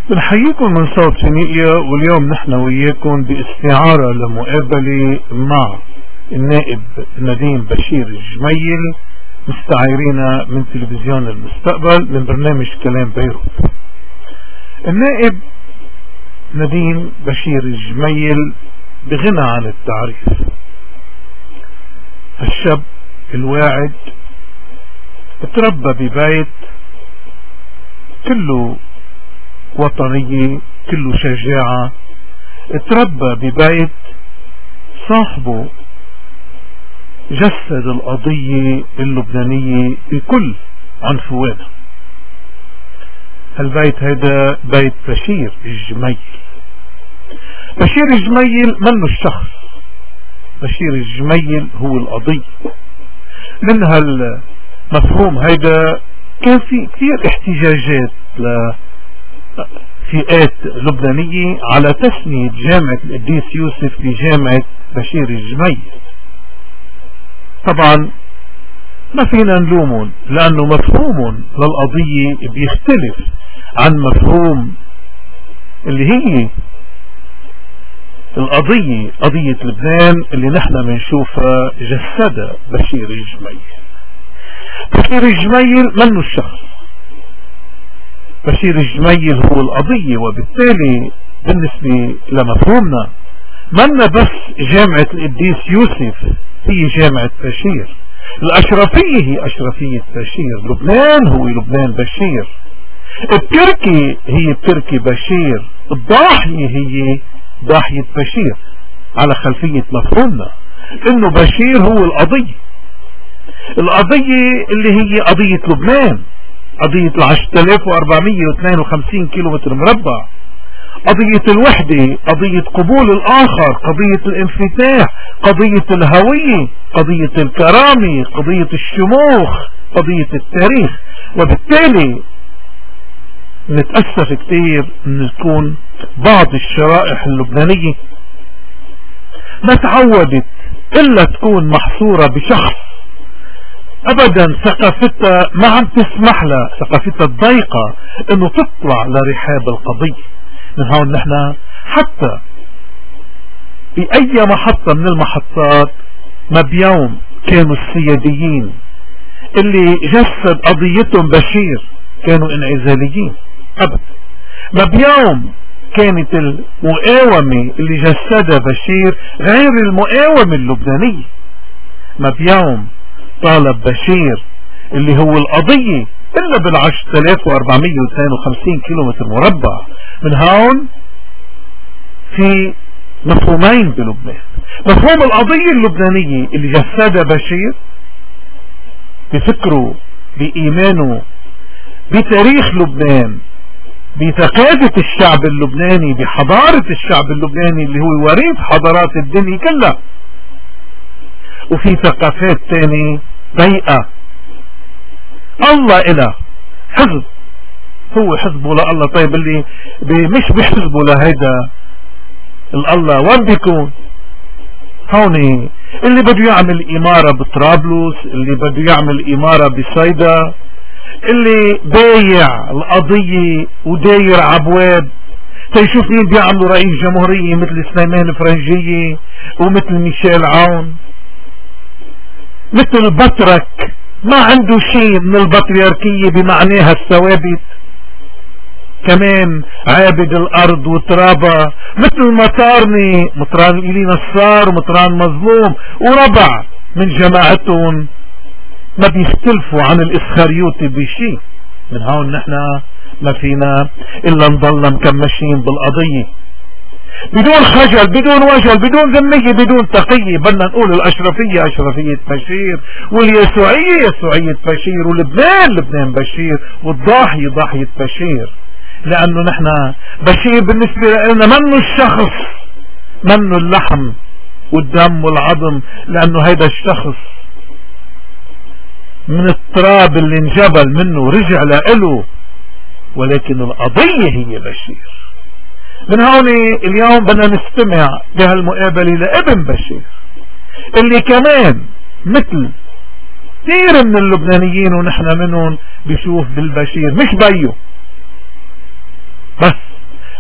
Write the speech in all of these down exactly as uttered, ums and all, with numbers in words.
بنحييكم من صوت فينيقيا، واليوم نحن وياكم باستعارة لمقابلة مع النائب نديم بشير الجميل، مستعيرين من تلفزيون المستقبل من برنامج كلام بيروت. النائب نديم بشير الجميل بغنى عن التعريف، الشاب الواعد اتربى ببيت كله وطنية، كله شجاعة، اتربى ببيت صاحبه جسد القضية اللبنانية بكل عنفوانها. البيت هذا بيت بشير الجميل. بشير الجميل منه الشخص، بشير الجميل هو القضية. من هالمفهوم هذا كان في كثير احتجاجات لفئات لبنانية على تسمية جامعة القديس يوسف بجامعة بشير الجميل. طبعا ما فينا نلومهم، لأنه مفهوم للقضية بيختلف عن مفهوم اللي هي القضية، قضية لبنان اللي نحن بنشوفها جسدها بشير الجميل. بشير الجميل منه الشخص، بشير الجميل هو القضية. وبالتالي بالنسبة لمفهومنا منا بس جامعة القديس يوسف هي جامعة بشير، الأشرفية هي أشرفية بشير، لبنان هو لبنان بشير، التركي هي تركي بشير، الضاحية هي ضاحية بشير، على خلفية مفهومنا انه بشير هو القضية. القضية اللي هي قضية لبنان، قضية العشرة آلاف وأربعمية واثنين وخمسين كيلومتر مربع، قضية الوحدة، قضية قبول الآخر، قضية الانفتاح، قضية الهوية، قضية الكرامة، قضية الشموخ، قضية التاريخ. وبالتالي نتأسف كتير ان تكون بعض الشرائح اللبنانية ما تعودت الا تكون محصورة بشخص، ابدا ثقافتها ما عم تسمح لها، ثقافتها الضيقة انه تطلع لرحاب القضية. من هون نحن حتى بأي محطة من المحطات ما بيوم كانوا السياديين اللي جسد قضيتهم بشير كانوا انعزاليين ابدا، ما بيوم كانت المقاومة اللي جسدها بشير غير المقاومة اللبنانية، ما بيوم طالب بشير اللي هو القضية إلا بالعشرة آلاف وأربعمية واثنين وخمسين كيلومتر مربع. من هون في مفهومين بلبنان، مفهوم القضية اللبنانية اللي جسدها بشير بفكره بإيمانه بتاريخ لبنان، بثقافة الشعب اللبناني، بحضارة الشعب اللبناني اللي هو وريث حضارات الدنيا كلها. وفي ثقافات تانية ضيقة الله إله حزب، هو حزبه لله. طيب اللي مش بحزبه لهيدا الله وين بيكون؟ هوني اللي بده يعمل إمارة بطرابلس، اللي بده يعمل إمارة بصيدا، اللي بايع القضية وداير عبواب تيشوف مين بيعملوا رئيس جمهورية مثل سليمان الفرنجية ومثل ميشيل عون، مثل بطرك ما عنده شيء من البطريركية بمعناها الثوابت، كمان عابد الارض وترابة مثل مطارني، مطران إلي نصار ومطران مظلوم وربع من جماعتهم ما بيختلفوا عن الاسخريوطي بشيء. من هون نحن ما فينا الا نضل مكمشين بالقضية بدون خجل، بدون وجل، بدون ذمية، بدون تقية. بدنا نقول الاشرفية اشرفية بشير، واليسوعية يسوعية بشير، ولبنان لبنان بشير، والضاحية ضاحية بشير. لانه نحن بشير بالنسبة لنا منه الشخص، منه اللحم والدم والعظم، لانه هيدا الشخص من التراب اللي انجبل منه رجع لإله، ولكن القضية هي بشير. من هون اليوم بدنا نستمع بهالمقابلة لابن بشير اللي كمان مثل كثير من اللبنانيين ونحن منهم بيشوف بالبشير مش بيه بس،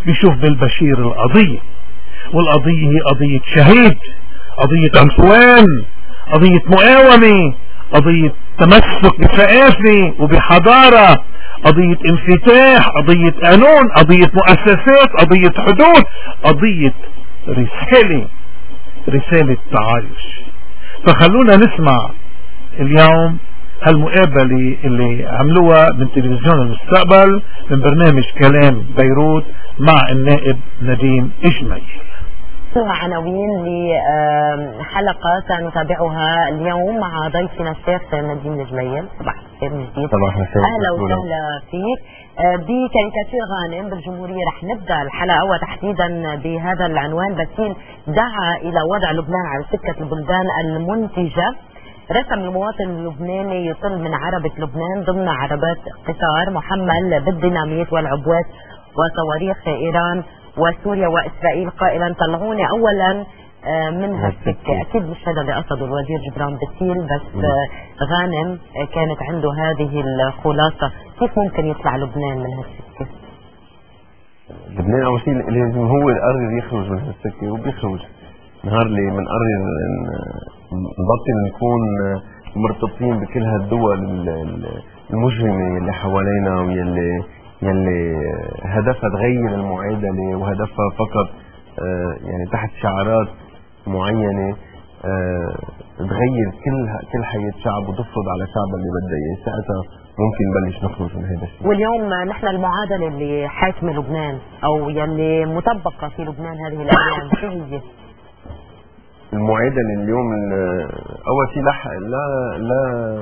بيشوف بالبشير القضية، والقضية هي قضية شهيد، قضية عنفوان، قضية مقاومة، قضية تمسك بثقافة وبحضارة، قضية انفتاح، قضية قانون، قضية مؤسسات، قضية حدود، قضية رسالة، رسالة تعايش. فخلونا نسمع اليوم هالمقابلة اللي عملوها من تلفزيون المستقبل من برنامج كلام بيروت مع النائب نديم إجميل. عناوين لحلقة سنتابعها اليوم مع ضيفنا الشيخ نديم إجميل. صباح الخير من جديد. صباح الخير. أهلا وسهلا فيك. بكاريكاتير غانم بالجمهورية رح نبدأ الحلقة وتحديدا بهذا العنوان: بسيل دعا إلى وضع لبنان على سكة البلدان المنتجة. رسم المواطن اللبناني يطل من عربة لبنان ضمن عربات قطار محمل بالديناميت والعبوات وصواريخ إيران وسوريا وإسرائيل، قائلا طلعوني أولا من هالسكة. أكيد مش هذا اللي قصده الوزير جبران بسيل، بس غانم كانت عنده هذه الخلاصة. كيف ممكن يطلع لبنان من هالسكة؟ لبنان أول شيء لازم هو القرر يخرج من هالسكة، وبيخرج نهار اللي بنقرر نبطل نكون مرتبطين بكل هالدول المجرمة اللي حوالينا واللي يلي هدفها تغير المعادلة وهدفها فقط يعني تحت شعارات معينة تغير كل كل حياة شعب وتفرض على شعب اللي بدها اياه. ساعتها ممكن نبلش نخرج من هذا الشيء. واليوم نحن المعادلة اللي حاكمة لبنان او يلي مطبقة في لبنان هذه الايام شو هي؟ المعادلة اليوم اول شيء لا لا لا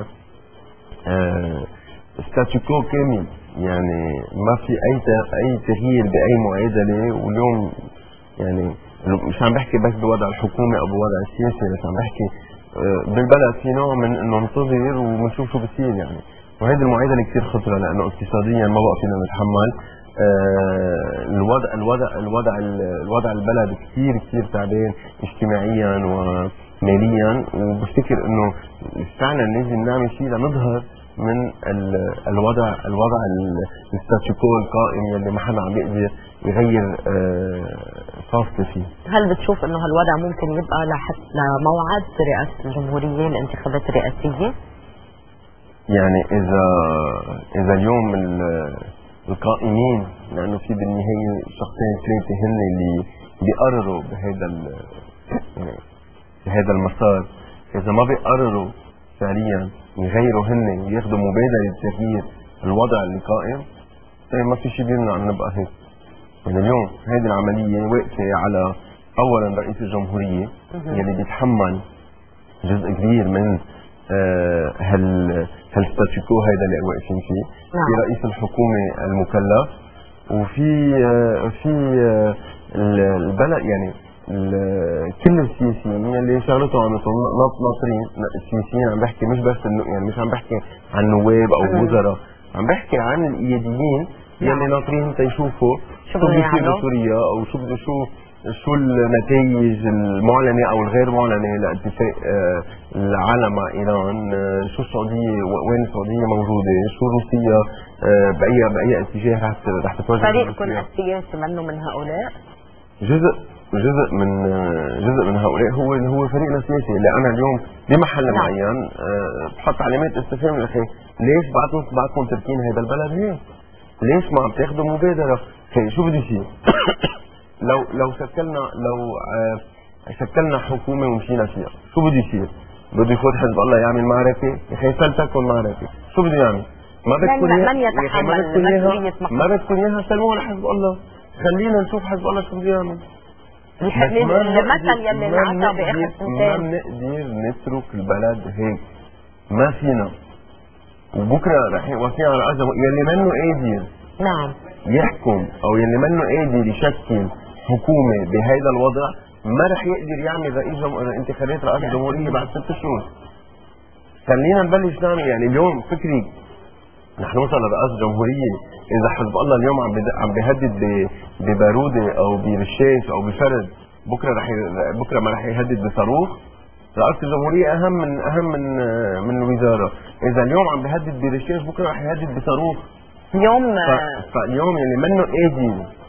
ستاتيكو كامل، يعني ما في اي اي تغيير باي معادله. واليوم يعني مش عم بحكي بس بوضع الحكومي او بوضع السياسي، بس عم بحكي بالبلد في نوع من انه ننتظر ونشوف شو بصير يعني. وهذه المعادله كثير خطره لانه اقتصاديا ما بقى فينا نتحمل. الوضع الوضع الوضع الوضع البلد كثير كثير تعبان اجتماعيا وماليا، وبفتكر انه فعلا لازم نعمل شيء لنظهر من الوضع الوضع الستاتيكو القائم اللي ما حدا عم بيقدر يغير فاصله فيه. هل بتشوف انه هالوضع ممكن يبقى لحتى لموعد رئاسه الجمهوريه الانتخابات الرئاسيه؟ يعني اذا اذا اليوم القائمين، لانه في بالنهايه شخصين ثلاثه هن اللي بيقرروا بهذا بهذا المسار، اذا ما بيقرروا فعليا يغيروا هن وياخذوا مبادرة تغيير الوضع اللي قائم، طيب ما في شيء بيمنع ان نبقى هيك. يعني اليوم هذه العملية واقفة على اولا رئيس الجمهورية اللي بيتحمل جزء كبير من آه هال هالستاتيكو هذا اللي واقفين فيه. نعم. في رئيس الحكومة المكلف، وفي آه في آه البلد يعني كل السياسيين اللي شغلتهم عم ناطرين. السياسيين عم بحكي مش بس يعني مش عم بحكي عن نواب او وزراء، عم بحكي عن الاياديين يلي ناطرين تيشوفوا شو بده يصير بسوريا، او شو بده شو شو النتائج المعلنه او الغير معلنه لاتفاق العالم مع ايران، شو السعوديه وين السعوديه موجوده، شو روسيا باي باي اتجاه رح رح تتوجه. فريقكم السياسي منه من هؤلاء؟ جزء جزء من جزء من هؤلاء هو هو فريقنا السياسي اللي انا اليوم بمحل نعم. معين بحط علامات استفهام الاخي ليش بعدكم بعدكم تركين هذا البلد هيك؟ ليش ما عم تاخذوا مبادره؟ شو بده يصير؟ لو لو شكلنا لو شكلنا حكومه ومشينا فيها، شو بده يصير؟ بده يفوت حزب الله يعمل معركه؟ يا اخي فلتكن معركه، شو بده يعمل؟ ما بدكم من يتحمل مسؤوليه ما بدكم اياها سلموها لحزب الله، خلينا نشوف حزب الله شو بده يعمل. المثل يلي انعطى باخر سنتين ما بنقدر نترك البلد هيك، ما فينا. وبكره رح يوقفين على ارض يلي منه قادر نعم يحكم او يلي منه قادر يشكل حكومه بهذا الوضع، ما رح يقدر يعمل رئيس انتخابات رئاسه الجمهوريه بعد ست شهور. خلينا نبلش نعمل يعني اليوم فكري نحن نوصل لرئاسه الجمهوريه اذا حزب الله اليوم عم عم بيهدد بباروده او برشاش او بفرد، بكره رح بكره ما رح يهدد بصاروخ. رئاسه الجمهوريه اهم من اهم من من الوزاره. اذا اليوم عم بيهدد برشاش بكره رح يهدد بصاروخ. اليوم فاليوم اللي منه قادر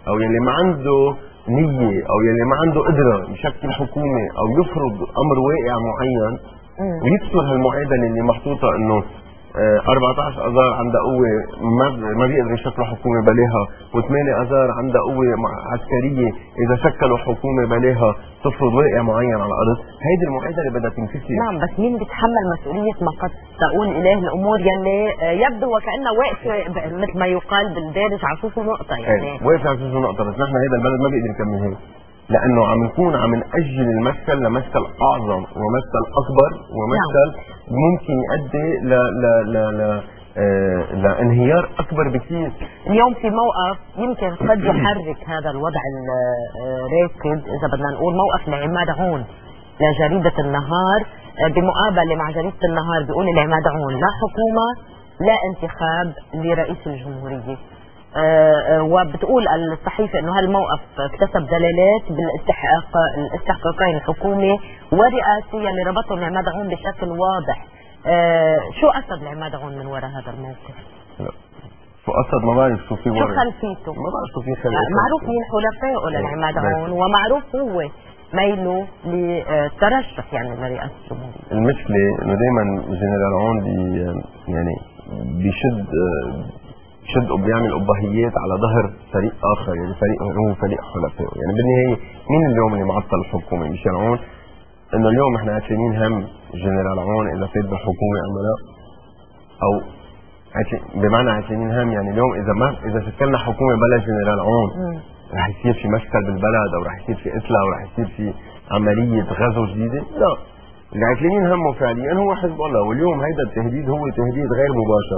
او يلي ما عنده نية او يلي ما عنده قدرة يشكل حكومة او يفرض امر واقع معين ويكسر هالمعادلة اللي محطوطة انه أربعة عشر اذار عندها قوة ما ما بيقدروا يشكلوا حكومة بلاها، وثمانية اذار عندها قوة عسكرية اذا شكلوا حكومة بلاها تفرض واقع معين على الارض. هيدي المعادلة بدها تنكسر. نعم، بس مين بيتحمل مسؤولية ما قد تقول اليه الامور يلي يبدو وكأنها واقفة مثل ما يقال بالدارج على صوص نقطة، يعني واقفة على صوص نقطة. بس نحن هيدا البلد ما بيقدر يكمل هيك، لانه عم نكون عم نأجل المشكل لمشكل اعظم ومشكل اكبر ومشكل نعم. ممكن يؤدي ل ل ل ل آه لانهيار اكبر بكثير. اليوم في موقف يمكن قد يحرك هذا الوضع الراكد، اذا بدنا نقول موقف لعماد عون لجريدة النهار بمقابلة مع جريدة النهار، بيقول لعماد عون لا حكومة لا انتخاب لرئيس الجمهورية. أه وبتقول الصحيفة انه هالموقف اكتسب دلالات بالاستحقاق الاستحقاقين الحكومي والرئاسية اللي ربطهم عماد عون بشكل واضح. أه شو قصد عماد عون من وراء هذا الموقف؟ لا. شو قصد ما بعرف شو في وراء، شو خلفيته؟ ما بعرف شو في خلفيته. معروف مين حلفائه لعماد عون ومعروف هو ميله للترشح يعني لرئاسة الجمهورية. المشكلة انه دائما جنرال عون بي يعني بيشد شد بيعمل ابهيات على ظهر فريق اخر، يعني فريق هو فريق حلفائه. يعني بالنهايه مين اليوم اللي معطل الحكومه؟ ميشيل عون. انه اليوم احنا عشانين هم جنرال عون اذا فات بالحكومه ام لا، او بمعنى عشانين هم يعني اليوم اذا ما اذا شكلنا حكومه بلا جنرال عون رح يصير في مشكل بالبلد او رح يصير في قتله او رح يصير في عمليه غزو جديده؟ لا. اللي عاكلين همه فعليا هو حزب الله، واليوم هيدا التهديد هو تهديد غير مباشر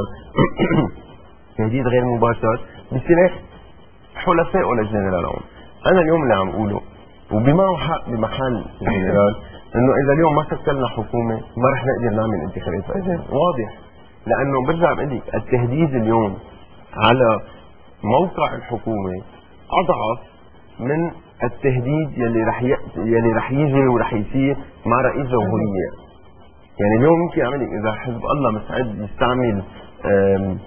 تهديد غير مباشر بسلاح حلفائه للجنرال عون. انا اليوم اللي عم اقوله وبما حق بمحل الجنرال انه اذا اليوم ما شكلنا حكومه ما رح نقدر نعمل انتخابات واضح، لانه برجع بقول لك التهديد اليوم على موقع الحكومه اضعف من التهديد يلي رح ي... يلي رح يجي ورح يصير مع رئيس جمهوريه. يعني اليوم ممكن يعمل لك اذا حزب الله مستعد يستعمل أم...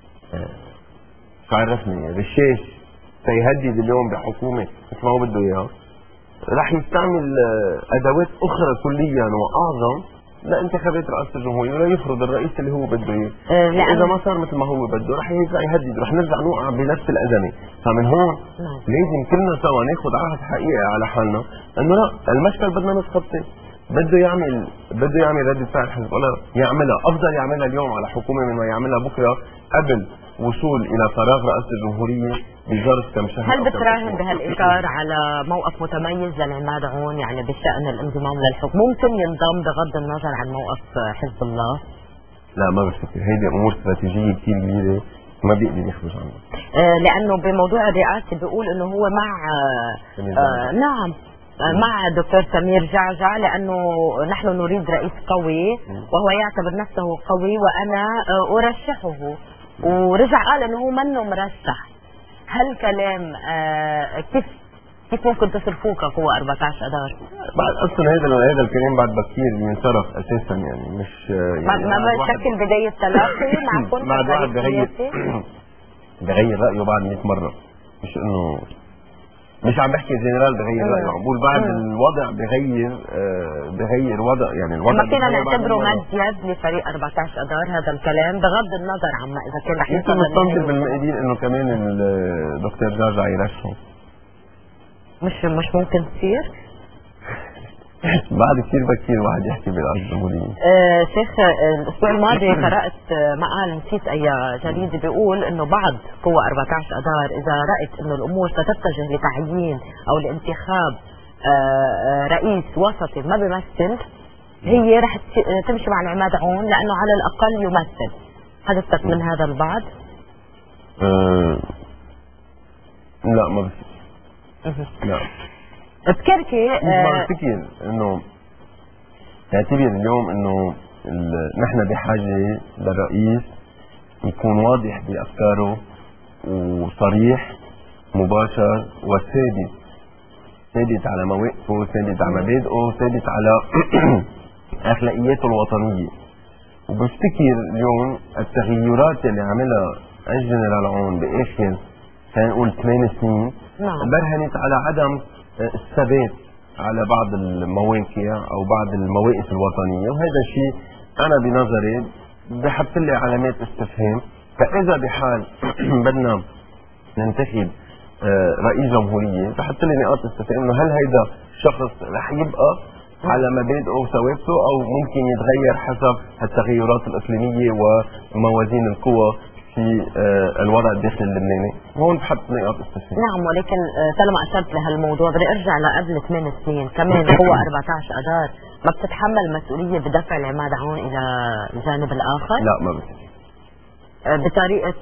شعار رسمي رشاش سيهدد اليوم بحكومه مثل ما هو بده اياه، رح يستعمل ادوات اخرى كليا واعظم لانتخابات رئاسه الجمهوريه ولا يفرض الرئيس اللي هو بده اياه. اذا ما صار مثل ما هو بده رح يرجع يهدد، رح نرجع نوقع بنفس الازمه. فمن هون لازم كلنا سوا ناخذ عهد حقيقي على حالنا انه لا، المشكل بدنا نتخطى. بده يعمل بده يعمل ردة فعل حزب الله يعملها، افضل يعملها اليوم على حكومه من ما يعملها بكره قبل وصول الى فراغ رئاسه الجمهوريه بظرف كم شهر. هل بتراهن بهالاطار على موقف متميز لعماد عون يعني بشان الانضمام للحكم ممكن ينضم بغض النظر عن موقف حزب الله؟ لا ما بفكر، هيدي امور استراتيجيه كثير كبيره ما بيقدر يخرج عنها. آه لانه بموضوع الرئاسه بيقول انه هو مع آه آه نعم مع دكتور سمير جعجع، لانه نحن نريد رئيس قوي وهو يعتبر نفسه قوي وانا ارشحه، ورجع قال انه هو منه مرشح. هالكلام آه كيف كيف ممكن تصرفوه كقوة أربعة عشر اذار؟ بعد اصلا هذا هذا الكلام بعد بكثير ينصرف اساسا، يعني مش يعني ما ما بشكل بداية تلاقي معكم بعد واحد بغير بغير رايه بعد مئة مرة، مش انه مش عم بحكي جنرال بغير رايه، عم بقول بعد الوضع بغير آه بغير وضع، يعني الوضع ما فينا نعتبره مزيد لفريق أربعة عشر اذار هذا الكلام بغض النظر عما اذا كان رح يصير. يمكن نستنظر بالمقادير انه كمان الدكتور جعجع يرشحه. مش مش ممكن تصير؟ بعد كثير بكثير واحد يحكي بالارض الجمهوريه. آه شيخ الاسبوع الماضي قرات مقال نسيت اي جريده بيقول انه بعض قوى أربعة عشر اذار اذا رأت انه الامور ستتجه لتعيين او لانتخاب آه رئيس وسطي ما بيمثل، هي رح تمشي مع العماد عون لانه على الاقل يمثل. حدثت من هذا البعض؟ أه لا ما بفكر. لا بكركي ما بفكر انه تعتبر اليوم انه نحن بحاجه للرئيس يكون واضح بافكاره وصريح مباشر وثابت، ثابت على مواقفه، ثابت على مبادئه، ثابت على اخلاقياته الوطنيه. وبفتكر اليوم التغيرات اللي عملها الجنرال عون باخر خلينا نقول ثمان سنين نعم. برهنت على عدم الثبات على بعض المواقع او بعض المواقف الوطنيه، وهذا الشيء انا بنظري بحط لي علامات استفهام. فاذا بحال بدنا ننتخب رئيس جمهوريه بحط لي نقاط استفهام انه هل هيدا شخص رح يبقى على مبادئه وثوابته او ممكن يتغير حسب التغيرات الاقليميه وموازين القوى في الوضع الداخلي اللبناني. هون بحط نقاط استفهام. نعم، ولكن طالما اشرت لهالموضوع بدي ارجع لقبل ثمان سنين كمان هو أربعة عشر اذار، ما بتتحمل مسؤوليه بدفع العماد عون الى الجانب الاخر؟ لا ما بس بطريقه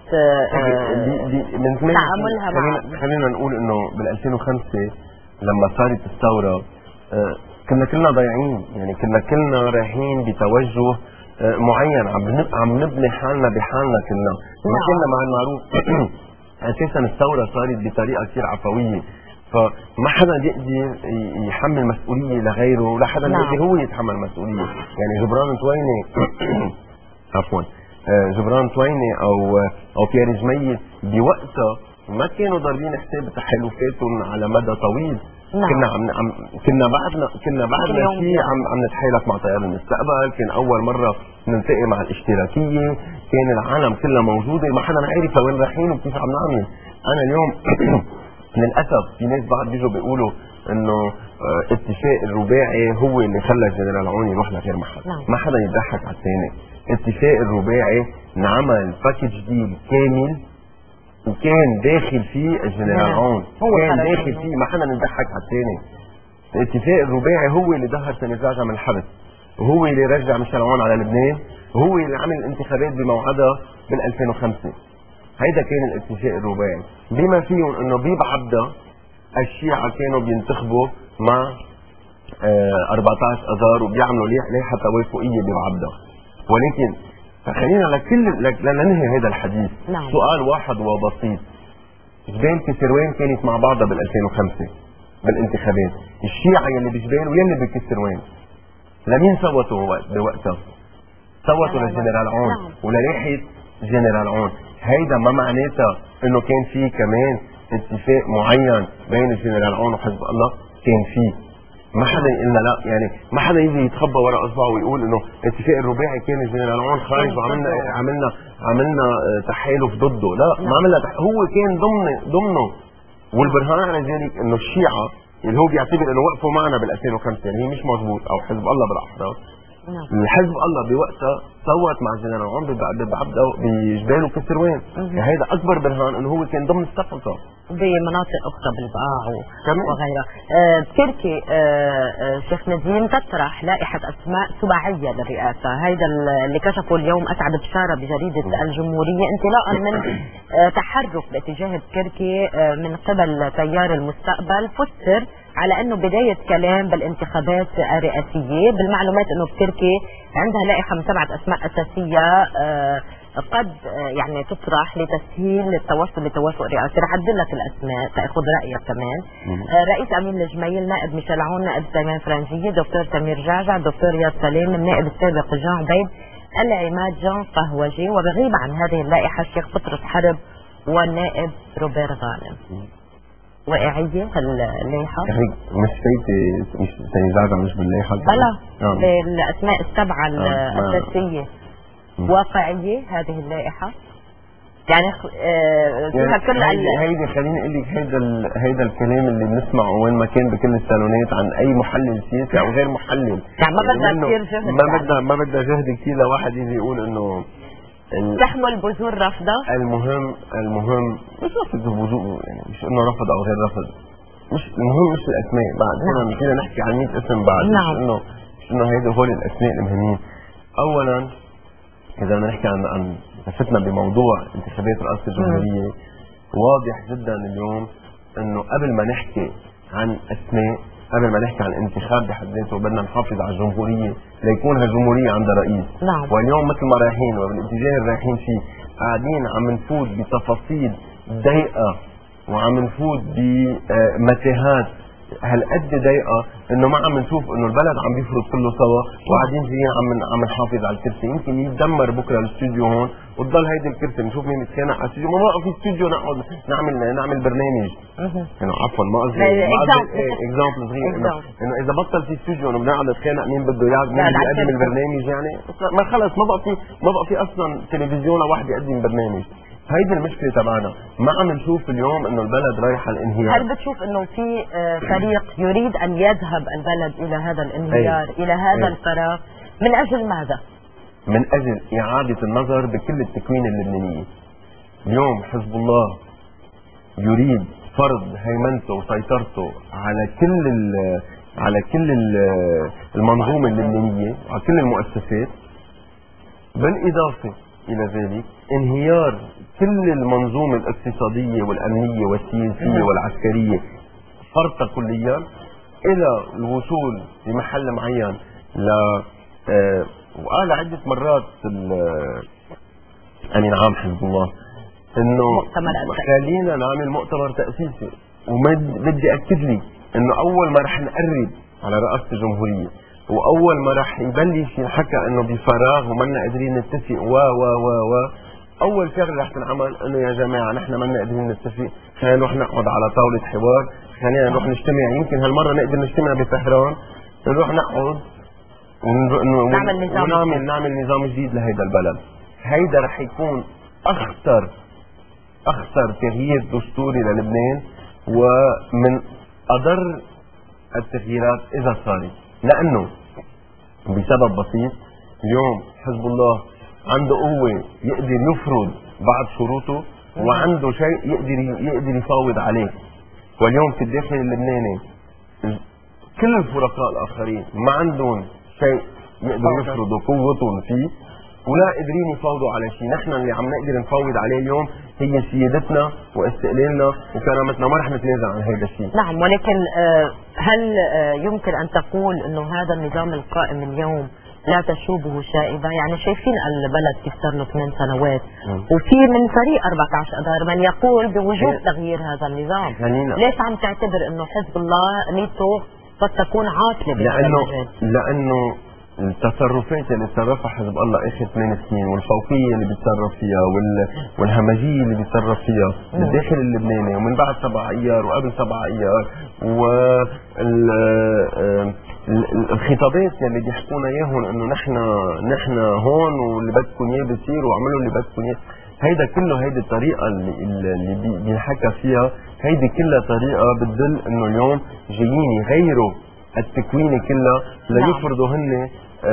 من تعاملها مع خلينا, خلينا نقول انه بال ألفين وخمسة لما صارت الثوره كنا كلنا ضايعين، يعني كنا كلنا رايحين بتوجه معين، عم عم نبني حالنا بحالنا كلنا. ما كنا مع المعروف اساسا الثوره صارت بطريقه كثير عفويه، فما حدا يقدر يحمل مسؤوليه لغيره ولا حدا يقدر هو يتحمل مسؤوليه. يعني جبران تويني عفوا جبران تويني او او بيير جميل بوقتها ما كانوا ضاربين حساب تحالفاتهم على مدى طويل. نعم. كنا عم عم كنا بعدنا كنا بعدنا شيء عم عم نتحالف مع تيار المستقبل، كان اول مره نلتقي مع الاشتراكيه، كان العالم كلها موجوده، ما حدا عارف وين رايحين وكيف عم نعمل. انا اليوم للاسف في ناس بعد بيجوا بيقولوا انه اتفاق الرباعي هو اللي خلى الجنرال عون يروح لغير محل. نعم. ما حدا يضحك على الثاني. اتفاق الرباعي انعمل باكج ديل كامل وكان داخل فيه الجنرال عون، كان داخل فيه، ما حدا نضحك على الثاني. الاتفاق الرباعي هو اللي ظهر سنزاجة من الحبس، وهو اللي رجع ميشيل عون على لبنان، وهو اللي عمل الانتخابات بموعدها بال ألفين وخمسة. هيدا كان الاتفاق الرباعي، بما فيهم انه بيبعبدا الشيعة كانوا بينتخبوا مع أربعة عشر اذار وبيعملوا لائحة توافقية ببعبدا. ولكن فخلينا لكل لك لننهي هذا الحديث. نعم. سؤال واحد وبسيط، جبال كسروان كانت مع بعضها بال ألفين وخمسة بالانتخابات، الشيعة يلي بجبال ويلي بكسروان لمين صوتوا بوقتها؟ صوتوا للجنرال عون. نعم. ولريحة جنرال عون. هيدا ما معناتها انه كان في كمان اتفاق معين بين الجنرال عون وحزب الله؟ كان فيه. ما حدا يقول لنا لا، يعني ما حدا يجي يتخبى وراء اصبعه ويقول انه اتفاق الرباعي كان الجنرال عون خارج وعملنا عملنا عملنا تحالف ضده، لا ما عملنا تح... هو كان ضمن ضمنه. والبرهان على ذلك انه الشيعة اللي هو بيعتبر انه وقفوا معنا بال ألفين وخمسة يعني هي مش مضبوط، او حزب الله بالاحرى. نعم. الحزب الله بوقتها صوت مع الجنرال عون ببعبدا بجبال وكسروان، يعني هذا اكبر برهان انه هو كان ضمن السقطه بمناطق اخرى بالبقاع وغيرها. آه بتركي آه آه شيخ نديم تطرح لائحه اسماء سباعيه للرئاسه، هيدا اللي كشفه اليوم اسعد بشاره بجريده م. الجمهوريه انطلاقا من آه تحرك باتجاه بتركي آه من قبل تيار المستقبل، فسر على انه بدايه كلام بالانتخابات الرئاسيه. بالمعلومات انه بتركي عندها لائحه من سبعه اسماء اساسيه آه قد يعني تطرح لتسهيل التوصل لتوافق رئاسي. رح اعدل لك الاسماء تاخذ رايك كمان. رئيس امين الجميل، نائب ميشيل عون، نائب سليمان فرنجيه، دكتور تمير جعجع، دكتور رياض سليم، النائب السابق جان عبيد، العماد جان قهوجي، وبغيب عن هذه اللائحه الشيخ بطرس حرب والنائب روبير غانم. واقعيه اللائحه؟ مش فايتة مش تمير جعجع مش باللائحه؟ بلا بالاسماء السبعه الاساسيه. واقعية هذه اللائحة يعني آه فيها يعني كل هيدي خليني اقول لك هيدا هيدا الكلام اللي بنسمعه وين ما كان بكل الصالونات عن اي محلل سياسي او غير محلل، يعني ما بدها كثير جهد، ما بدها ما بدها جهد كثير لواحد يجي يقول انه تحمل بذور رفضة. المهم المهم مش رفض بذور، يعني مش انه رفض او غير رفض، مش المهم مش الاسماء بعد. نعم. فينا نحكي عن مئة اسم بعد. نعم. مش انه مش انه هيدا هول الاسماء المهمين. اولا إذا بدنا نحكي عن عن فتنا بموضوع انتخابات رئاسة الجمهورية، واضح جدا اليوم إنه قبل ما نحكي عن أسماء، قبل ما نحكي عن انتخاب بحد ذاته، بدنا نحافظ على الجمهورية ليكون هالجمهورية عندها رئيس. نعم. واليوم مثل ما رايحين وبالاتجاه اللي رايحين فيه قاعدين عم نفوت بتفاصيل ضيقة وعم نفوت بمتاهات هالقد ضيقه انه ما عم نشوف انه البلد عم بيفرض كله سوا وقاعدين جايين عم عم نحافظ على الكرسي. يمكن يتدمر بكره الاستوديو هون وتضل هيدي الكرسي نشوف مين متخانق على الاستوديو، ما نوقف في استوديو نقعد نعمل نعمل برنامج. انه عفوا ما قصدي اكزامبل صغير انه انه اذا بطل في استوديو انه بنقعد نتخانق مين بده يقعد مين بده يقدم البرنامج، يعني ما خلص ما بقى في ما بقى في اصلا تلفزيون واحد يقدم برنامج. هيدي المشكلة تبعنا، ما عم نشوف اليوم انه البلد رايحة الانهيار. هل بتشوف انه في فريق يريد ان يذهب البلد الى هذا الانهيار، أي. الى هذا أي. الفراغ من اجل ماذا؟ من اجل اعادة النظر بكل التكوين اللبنانية. اليوم حزب الله يريد فرض هيمنته وسيطرته على كل على كل المنظومة اللبنانية وعلى كل المؤسسات، بالاضافة الى ذلك انهيار كل المنظومة الاقتصادية والامنية والسياسية والعسكرية فرطة كليا، الى الوصول بمحل معين ل آه وقال عدة مرات امين عام حزب الله انه خلينا نعمل مؤتمر تأسيسي، وما بدي اكد لي انه اول ما رح نقرب على رئاسة الجمهورية واول ما رح يبلش ينحكى انه بفراغ ومنا قادرين نتفق و و و و اول شغله رح تنعمل انه يا جماعه نحن منا قادرين نتفق، خلينا نروح نقعد على طاوله حوار، خلينا نروح نجتمع، يمكن هالمره نقدر نجتمع بطهران، نروح نقعد ونعمل نظام ونعمل نعمل نظام جديد لهيدا البلد. هيدا رح يكون اخطر اخطر تغيير دستوري للبنان ومن اضر التغييرات اذا صارت، لانه بسبب بسيط اليوم حزب الله عنده قوة يقدر يفرض بعض شروطه وعنده شيء يقدر يقدر يفاوض عليه، واليوم في الداخل اللبناني كل الفرقاء الاخرين ما عندهم شيء يقدروا يفرضوا قوتهم فيه ولا قادرين يفاوضوا على شيء. نحن اللي عم نقدر نفاوض عليه اليوم هي سيادتنا واستقلالنا وكرامتنا، ما رح نتنازل عن هذا الشيء. نعم، ولكن هل يمكن ان تقول انه هذا النظام القائم اليوم لا تشوبه شائبة؟ يعني شايفين البلد كيف صار له ثمان سنوات م. وفي من فريق أربعة عشر أذار من يقول بوجوب تغيير هذا النظام. هنينا. ليش عم تعتبر انه حزب الله نيته قد تكون عاطلة بهذا المجال؟ لأنه التصرفات اللي تصرفها حزب الله اخر ثمان سنين والفوقيه اللي بيتصرف فيها وال... والهمجيه اللي بيتصرف فيها بالداخل اللبناني ومن بعد سبع ايار وقبل سبع ايار والخطابات اللي بيحكونا اياهم انه نحن نحن هون واللي بدكم اياه بصير واعملوا اللي بدكم اياه، هيدا كله هيدي الطريقه اللي اللي بينحكى فيها، هيدي كلها طريقه بتدل انه اليوم جايين يغيروا التكوين كله ليفرضوا هن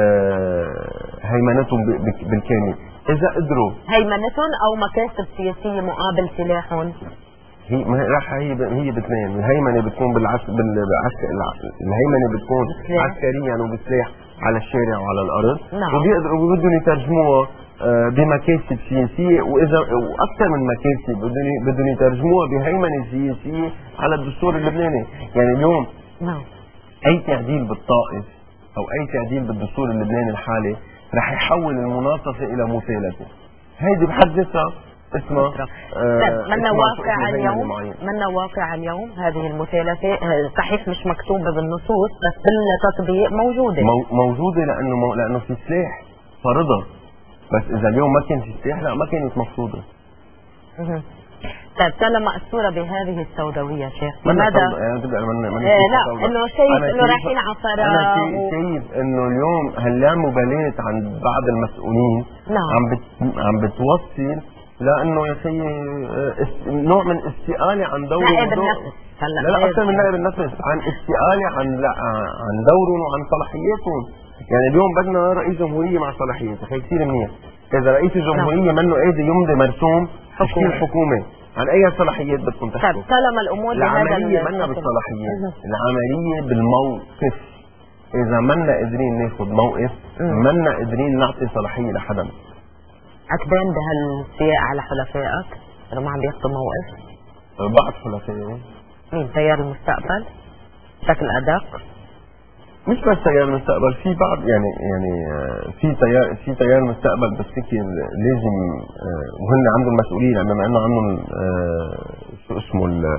هيمنتهم بالكامل. اذا قدروا هيمنتهم او مكاسب سياسيه مقابل سلاحهم، هي ما راح هي هي باثنين، الهيمنه بتكون بالعسكر بالعسكر الهيمنه بتكون عسكريا وبسلاح على الشارع وعلى الارض. نعم. وبيقدروا وبدهم يترجموها بمكاسب سياسيه، واذا واكثر من مكاسب بدهم بدهم يترجموها بهيمنه سياسيه على الدستور اللبناني. يعني اليوم نعم اي تعديل بالطائف او اي تعديل بالدستور اللبناني الحالي رح يحول المناصفه الى مثالثه. هيدي بحد ذاتها اسمها آه منا واقع اليوم، منا واقع اليوم هذه المثالثه صحيح مش مكتوبه بالنصوص بس بالتطبيق موجوده. مو موجوده لانه مو لانه في سلاح فرضها، بس اذا اليوم ما كان في سلاح لا ما كانت مفروضه. اها طيب طالما الصورة بهذه السوداوية شيخ لماذا؟ يعني آه لا انه شايف انه رايحين على فراغ. انا شايف انه اليوم هاللامبالاة عند بعض المسؤولين نعم. عم بت عم بتوصل لانه يا سيدي نوع من استقالة عن دور نائب النفس. لا لا اكثر من نائب النفس، عن استقالة عن لا عن دورهم وعن صلاحياتهم. يعني اليوم بدنا رئيس جمهورية مع صلاحيات، هي كثير منيح. اذا رئيس الجمهورية منه قادر يمضي مرسوم تشكيل حكومة، عن اي صلاحيات بدكم تحكوا؟ طيب طالما الامور العمليه منا بالصلاحيات، العمليه بالموقف. اذا منا قادرين ناخذ موقف منا قادرين نعطي صلاحيه لحدا. عتبان بهالسياق على حلفائك انه ما عم بياخذوا موقف؟ بعض حلفائي مين؟ تيار المستقبل بشكل ادق؟ مش بس تيار المستقبل، في بعض يعني يعني في تيار في تيار المستقبل بس هيك لازم وهن عندهم مسؤوليه، لما انه عندهم شو اسمه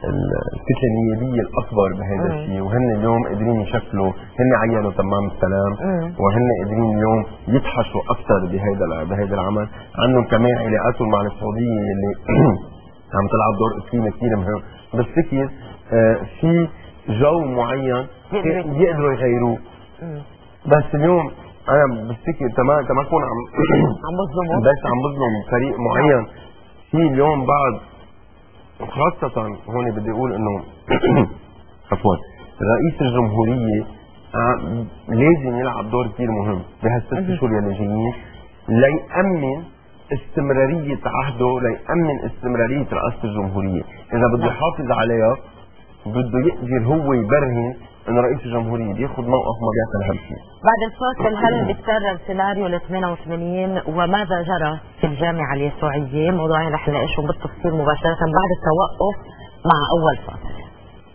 الكتله النيابيه الاكبر بهذا الشيء، وهن اليوم قادرين يشكلوا، هن عينوا تمام السلام، وهن قادرين اليوم يتحشوا اكثر بهذا بهذا العمل. عندهم كمان علاقاتهم مع السعوديه اللي عم تلعب دور اقليمي كثير مهم. بفتكر آه في جو معين يقدروا يغيروه. بس اليوم انا بفتكر تما تما اكون عم عم بظلم بس عم بظلم فريق معين. في اليوم بعد خاصة هون بدي اقول انه عفوا رئيس الجمهورية لازم يلعب دور كثير مهم بهالست شهور اللي جايين ليأمن استمرارية عهده، ليأمن استمرارية رئاسة الجمهورية. إذا بده يحافظ عليها بده يقدر هو يبرهن انه رئيس الجمهورية بياخذ موقف ما بيعمل هالشيء. بعد الفاصل هل بيتكرر سيناريو ال ثمانية وثمانين وماذا جرى في الجامعة اليسوعية؟ موضوعين رح نناقشهم بالتفصيل مباشرة بعد التوقف مع أول فاصل.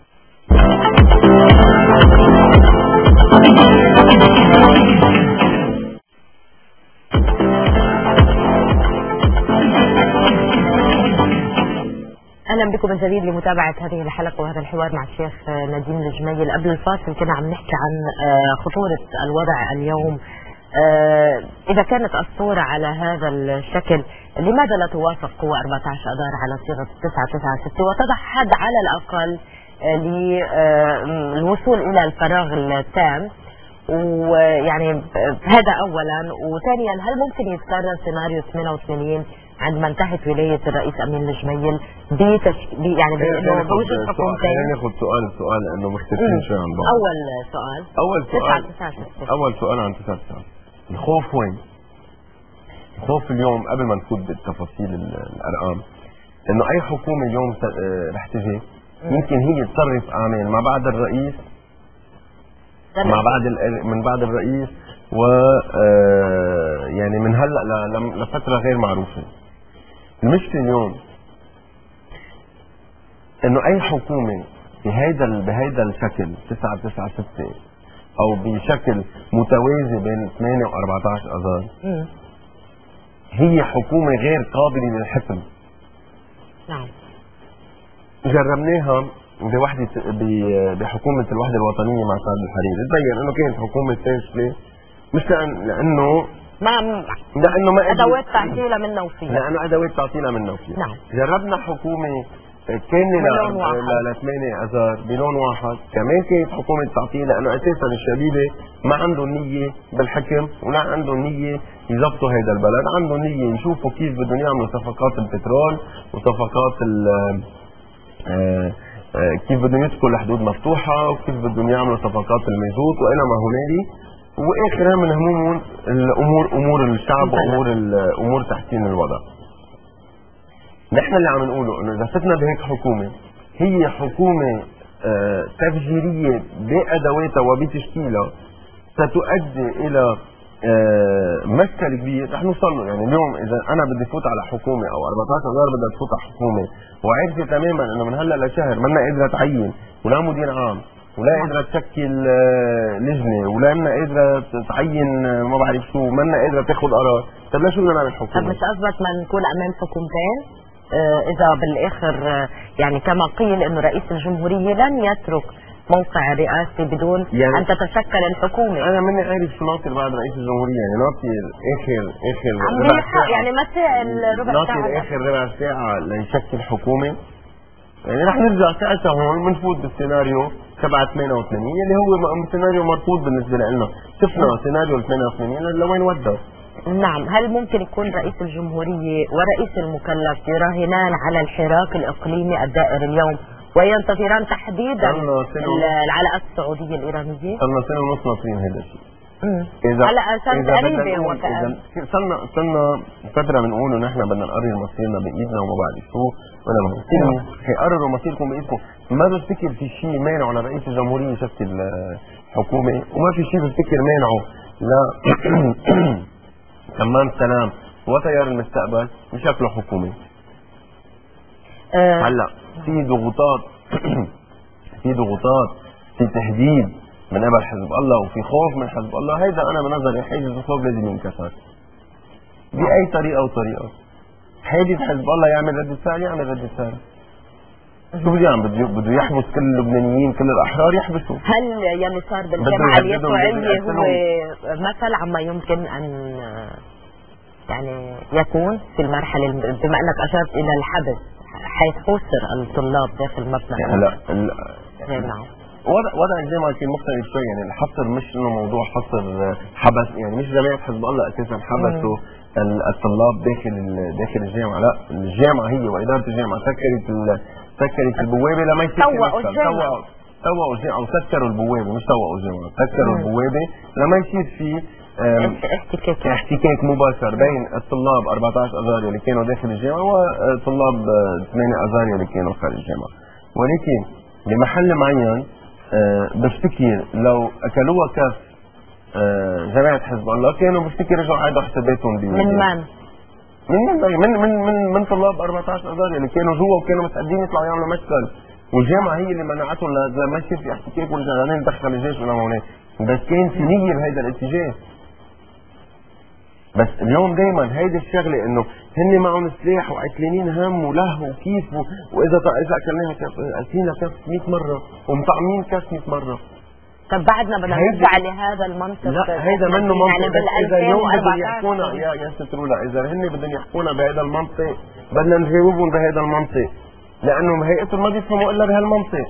اهلا بكم من جديد لمتابعه هذه الحلقه وهذا الحوار مع الشيخ نديم الجميل. قبل الفاصل كنا عم نحكي عن خطوره الوضع اليوم. اذا كانت الصوره على هذا الشكل لماذا لا توافق قوى أربعة عشر اذار على صيغه تسعة تسعة ستة وتضع حد على الاقل للوصول الى الفراغ التام؟ ويعني هذا اولا، وثانيا هل ممكن يتكرر سيناريو ثمانية وثمانين عندما انتهت ولايه الرئيس امين الجميل بتش... يعني بوجود حكومتين؟ خلينا ناخذ سؤال سؤال لانه مختلفين شوي عن بعض. اول سؤال اول سؤال تسعة تسعة اول سؤال عن تسعة تسعة. الخوف وين؟ الخوف اليوم قبل ما نفوت بالتفاصيل الارقام انه اي حكومه اليوم رح تجي يمكن هي تصرف اعمال ما بعد الرئيس مع بعد من بعد الرئيس و يعني من هلا لفتره غير معروفه. المشكله اليوم انه اي حكومه بهيدا بهيدا الشكل تسعة تسعة ستة او بشكل متوازي بين ثمانية وأربعة عشر اذار هي حكومه غير قابله للحكم. نعم. جربناها بوحده بحكومه الوحده الوطنيه مع سعد الحريري، تبين انه كانت حكومه فاشله مش لأن لانه ما لانه ما ادوات تعطيلها منا وفيها لانه ادوات تعطيلها منا وفيها. نعم. جربنا حكومه كامله ل ثمانية اذار بلون واحد، كمان كانت حكومه تعطيل لانه اساسا الشبيبه ما عندهم نيه بالحكم ولا عندهم نيه يضبطوا هيدا البلد، عندهم نيه يشوفوا كيف بدهم يعملوا صفقات البترول وصفقات ال آه آه كيف بدهم يتركوا الحدود مفتوحه وكيف بدهم يعملوا صفقات المازوت والى ما هنالك، واخر من همومهم الامور امور الشعب وامور امور تحسين الوضع. نحن اللي عم نقوله انه اذا فتنا بهيك حكومه هي حكومه آه تفجيريه بادواتها وبتشكيلها ستؤدي الى آه مشكل كبير رح نوصل له. يعني اليوم اذا انا بدي فوت على حكومه او أربعة عشر اذار بدها تفوت على حكومه وعرفت تماما انه من هلا لشهر منا قادره تعين ولا مدير عام ولا قادره تشكل لجنه ولا منا قادره تعين ما بعرف شو، منا قادره تاخذ قرار، طيب ليش بدنا نعمل حكومه؟ طب مش اثبت ما نكون امام حكومتين؟ اذا بالاخر يعني كما قيل انه رئيس الجمهوريه لن يترك موقع رئاسي بدون يعني ان تتشكل الحكومه. انا ماني عارف شو ناطر بعد رئيس الجمهوريه، يعني ناطر اخر اخر ربع ساعه يعني متى الربع ساعه ناطر اخر ربع ساعه ليشكل حكومه. يعني رح نرجع ساعتها هون بنفوت بالسيناريو تبع ثمانية وثمانين اللي هو سيناريو مرفوض بالنسبه لنا. شفنا سيناريو ثمانية وثمانين لوين ودى. نعم. هل ممكن يكون رئيس الجمهوريه ورئيس المكلف يراهنان على الحراك الاقليمي الدائر اليوم وينتظران تحديدا العلاقات السعوديه الايرانيه؟ صرنا سنه ونص ناطرين هذا الشيء. اذا على اساس قريبه وكأن صرنا صرنا فتره بنقول انه نحن بدنا نقرر مصيرنا بايدنا وما بعرف شو ولا ما حيقرروا مصيركم بايدكم. ما بفتكر في شيء مانعه لرئيس الجمهوريه يشكل حكومه، وما في شيء بفتكر مانعه لا تمام سلام وتيار المستقبل يشكلوا حكومه. أه هلا في ضغوطات في ضغوطات في تهديد من قبل حزب الله وفي خوف من حزب الله، هيدا انا بنظري حاجز الخوف لازم ينكسر باي طريقه وطريقه. حاجز حزب الله يعمل رد فعل يعمل رد فعل. شو بده يعمل؟ بده بده يحبس كل اللبنانيين كل الاحرار يحبسوا. هل يلي صار بالجامعه اليسوعيه هو مثل عما يمكن ان يعني يكون في المرحله بما انك اشرت الى الحبس حيث حوصر الطلاب داخل مبنى هلا الجامعه؟ وضع وضع الجامعه كان مختلف شوي، يعني الحصر مش انه موضوع حصر حبس، يعني مش جماعه حزب الله اساسا حبسوا الطلاب داخل داخل الجامعه، لا الجامعه هي واداره الجامعه سكرت سكرت البوابه لما يصير سوقوا الجامعه سوقوا الجامعه او سكروا البوابه، مش سوقوا الجامعه، سكروا البوابه لما يصير في احتكاك احتكاك مباشر بين الطلاب أربعة عشر اذار اللي كانوا داخل الجامعه وطلاب ثمانية اذار اللي كانوا خارج الجامعه. ولكن بمحل معين أه بفتكر لو اكلوها كف أه جماعه حزب الله كانوا بفتكر رجعوا عادوا حساباتهم من من؟ من من من من, من طلاب أربعة عشر اذار اللي كانوا جوا وكانوا مستعدين يطلعوا يعملوا مشكل، والجامعه هي اللي منعتهم لما يصير في احتكاك والجيرانين دخل الجيش ولا هونيك، بس كان في نيه بهذا الاتجاه. بس اليوم دائما هيدي الشغله انه هن معهم سلاح وعتلانين هم ولهو وكيف واذا اذا اكلناها كف اكلنا كف مئة مره ومطعمين كف مئة مره. طب بعدنا بدنا نرجع لهذا المنطق. لا هيدا منه منطق، يعني اذا اليوم بدهم يحكونا يا يا سترولا اذا هن بدهم يحكونا بهذا المنطق بدنا نجاوبهم بهذا المنطق، لانه هيئتهم ما بيفهموا الا بهالمنطق.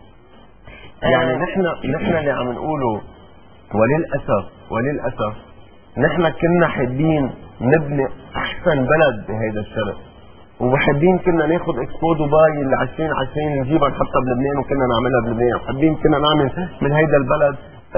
يعني نحن نحن اللي عم نقوله وللاسف وللاسف نحن كنا حابين نبني احسن بلد بهيدا الشرق، وحابين كنا ناخذ اكسبو دبي ال عشرين عشرين نجيبها نحطها بلبنان وكنا نعملها بلبنان، وحابين كنا نعمل من هيدا البلد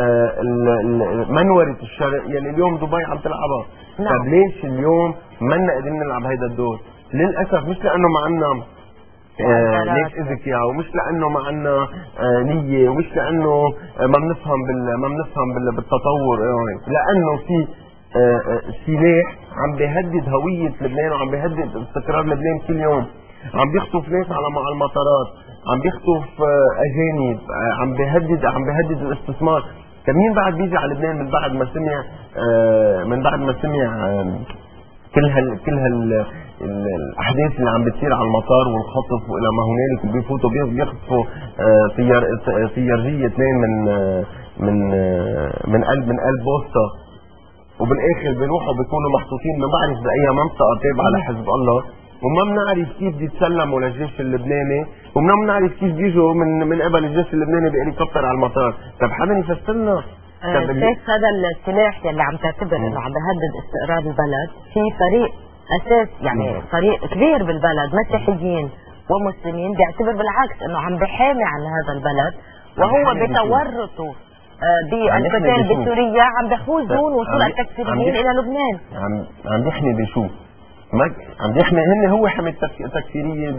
آه منورة الشرق يلي اليوم دبي عم تلعبها. طب ليش اليوم منا قادرين نلعب هيدا الدور؟ للاسف مش لانه ما عنا آه ليش اذكياء، ومش لانه ما عنا آه نيه، ومش لانه آه ما بنفهم بال ما بنفهم بال بالتطور، لانه في آه سلاح عم بيهدد هويه لبنان وعم بيهدد استقرار لبنان كل يوم، عم بيخطف ناس على المطارات، عم بيخطف آه اجانب، آه عم بيهدد عم بيهدد الاستثمار. طيب مين بعد بيجي على لبنان من بعد ما سمع آه من بعد ما سمع آه كل هال كل هال الاحداث اللي عم بتصير على المطار والخطف والى ما هنالك، بيفوتوا بيخطفوا سيار سيارجيه اثنين من من من قلب من قلب بوسطه، وبالاخر بيروحوا بيكونوا محطوطين ما بعرف باي منطقه تابعه لحزب الله، وما بنعرف كيف بيتسلموا للجيش اللبناني، وما بنعرف كيف بيجوا من من قبل الجيش اللبناني بهليكوبتر على المطار. طيب حدا يفسر لنا كيف هذا السلاح يلي عم تعتبر انه عم بهدد استقرار البلد في فريق اساس، يعني فريق كبير بالبلد مسيحيين ومسلمين بيعتبر بالعكس انه عم بحامي عن هذا البلد، وهو بتورطه بالقتال بسوريا عم بيفوزون وصول التكفيريين الى لبنان. عم عم بيحمي بشو؟ عم بيحمي هن هو حمي التكفيريه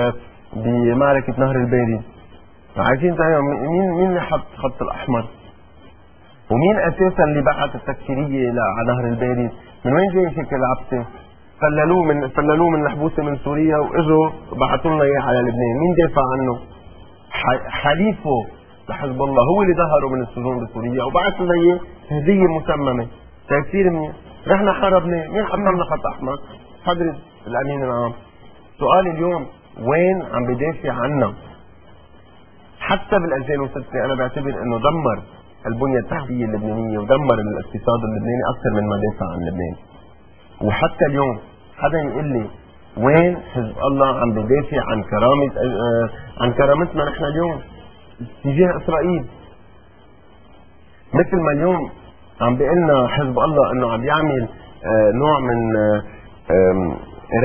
بمعركه نهر الباري. عايزين مين مين اللي حط خط الاحمر؟ ومين اساسا اللي بعت التكفيريه على نهر الباري؟ من وين جاي شكل العبسه؟ فللوه من فللوه من الحبوسه من سوريا واجوا بعثوا لنا اياه على لبنان، مين دافع عنه؟ حليفه لحزب الله هو اللي ظهروا من السجون بسوريا وبعث لنا اياه هديه مسممه. كثير منيح، رحنا حاربنا، مين حط لنا خط احمر؟ حضرة الامين العام. سؤالي اليوم وين عم بدافع عنا؟ حتى بال ألفين وستة انا بعتبر انه دمر البنيه التحتيه اللبنانيه ودمر الاقتصاد اللبناني اكثر من ما دافع عن لبنان. وحتى اليوم حدا يقول لي وين حزب الله عم بدافع عن كرامه آه عن كرامتنا نحن اليوم تجاه اسرائيل؟ مثل ما اليوم عم بيقول لنا حزب الله انه عم بيعمل آه نوع من آه آه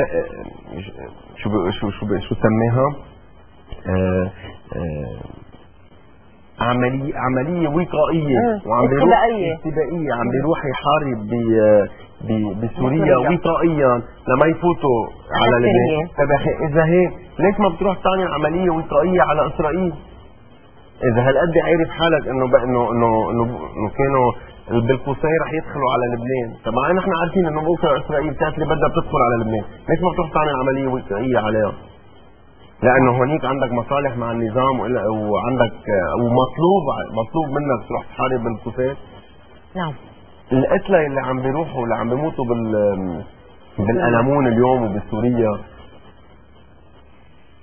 شو شو شو شو سميها؟ آه آه عملية عملية وقائية وعم بيروح استباقية، عم بيروح يحارب بسوريا وقائيا لما يفوتوا على لبنان. طيب يا اخي اذا هيك ليش ما بتروح تعمل عملية وقائية على اسرائيل؟ اذا هالقد عارف حالك انه انه انه انه كانوا بالقصير رح يدخلوا على لبنان، طب مع نحن عارفين انه بكره اسرائيل كانت اللي بدها تدخل على لبنان، ليش ما بتروح تعمل عملية وقائية عليها؟ لانه هونيك عندك مصالح مع النظام وعندك ومطلوب مطلوب منك تروح تحارب بالقصير. نعم. القتلى اللي عم بيروحوا اللي عم بيموتوا بال بالقلمون اليوم وبسوريا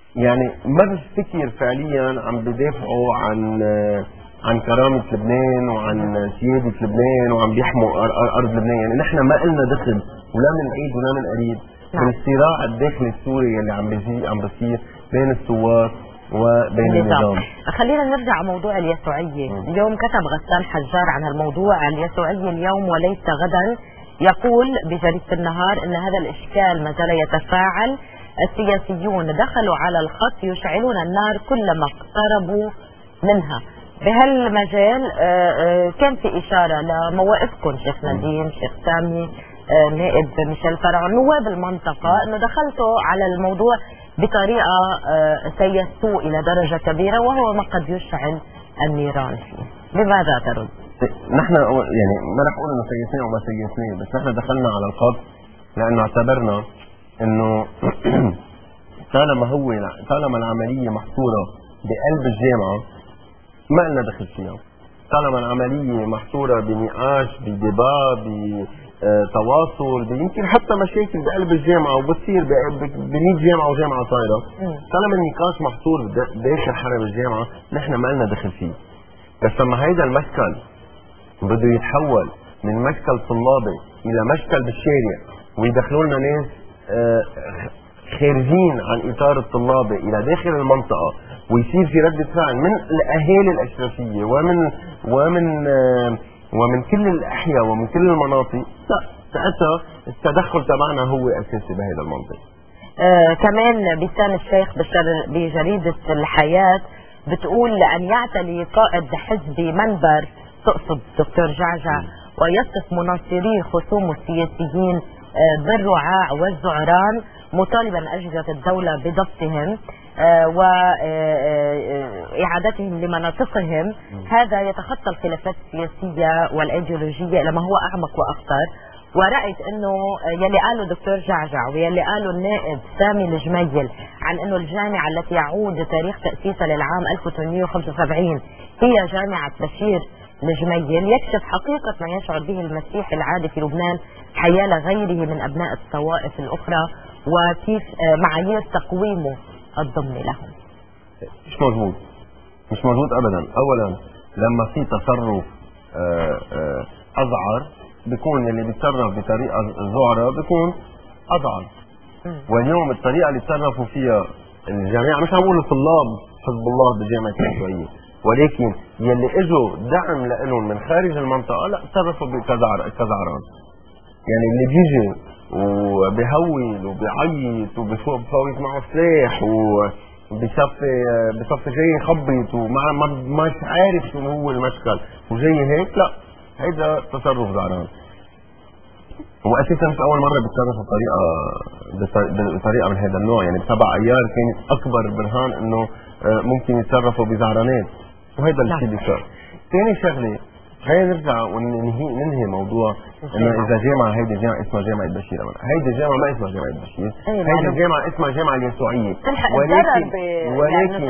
يعني ما بفتكر فعليا عم بدافعوا عن عن كرامة لبنان وعن سيادة لبنان وعم بيحموا أرض لبنان. يعني نحن ما قلنا دخل ولا من بعيد ولا من قريب من الصراع الداخلي السوري اللي عم بيجي عم بيصير بين الثوار وبين النظام. خلينا نرجع موضوع اليسوعية. اليوم كتب غسان حجار عن الموضوع اليسوعية اليوم وليس غدا. يقول بجريدة النهار ان هذا الاشكال ما زال يتفاعل، السياسيون دخلوا على الخط يشعلون النار كلما اقتربوا منها. بهالمجال كان في اشاره لمواقفكم شيخ نديم، شيخ سامي، نائب ميشيل فرعون، نواب المنطقه، انه دخلتوا على الموضوع بطريقه سيستوه الى درجه كبيره وهو ما قد يشعل النيران فيه. بماذا ترد؟ نحن يعني ما رح اقول انه سيسناه وما سيسناه، بس نحن دخلنا على الخط لانه اعتبرنا انه طالما هو طالما العمليه محصوره بقلب الجامعه ما لنا دخل فيها. طالما العمليه محصوره بنقاش بديبا بتواصل يمكن حتى مشاكل بقلب الجامعه وبتصير ب مية جامعه وجامعه صايره، طالما النقاش محصور داخل حرم الجامعه نحن ما لنا دخل فيه. بس لما هيدا المشكل بده يتحول من مشكل طلابي الى مشكل بالشارع ويدخلوا لنا ناس خارجين عن اطار الطلابي الى داخل المنطقه ويصير في ردة فعل من الاهالي الاشرفيه ومن ومن ومن كل الاحياء ومن كل المناطق، لا ساعتها التدخل تبعنا هو اساسي بهذا المنطق. آه كمان بسام الشيخ بجريده الحياه بتقول ان يعتلي قائد حزبي منبر، تقصد دكتور جعجع، ويصف مناصري خصوم السياسيين بالرعاع والزعران مطالبا أجهزة الدولة بضبطهم وإعادتهم لمناطقهم. هذا يتخطى الخلافات السياسية والأيديولوجية إلى ما هو أعمق وأخطر. ورأيت أنه يلي قاله دكتور جعجع ويلي قاله النائب سامي الجميل عن أنه الجامعة التي يعود تاريخ تأسيسها للعام ألف وثمانمئة وخمسة وسبعين هي جامعة بشير الجميل يكشف حقيقة ما يشعر به المسيحي العادي في لبنان حيال غيره من أبناء الطوائف الأخرى وكيف معايير تقويمه الضمني لهم. مش موجود مش موجود أبدا. أولا لما في تصرف أذعر بيكون اللي بيتصرف بطريقة ذعرة بيكون أذعر. واليوم الطريقة اللي تصرفوا فيها الجامعة، مش هقول الطلاب حزب الله بالجامعة اليسوعية، ولكن يلي اجوا دعم لهم من خارج المنطقه لا تصرفوا كزعران. يعني اللي بيجي وبيهول وبيعيط وبفوت معه سلاح وبصفي بصفي جاي يخبط وما ما مش عارف شو هو المشكل وجاي هيك، لا هيدا تصرف زعران. واساسا مش اول مره بيتصرفوا بطريقه بطريقه من هذا النوع. يعني بسبع ايار كان اكبر برهان انه ممكن يتصرفوا بزعرانات وهذا الشيء اللي صار. ثاني شغله خلينا نرجع وننهي ننهي موضوع انه اذا جامعه هيدي جامعه اسمها جامعه بشير، هيدي الجامعه ما اسمها جامعه بشير، هيدي الجامعه اسمها الجامعه اليسوعيه. ولكن ولكن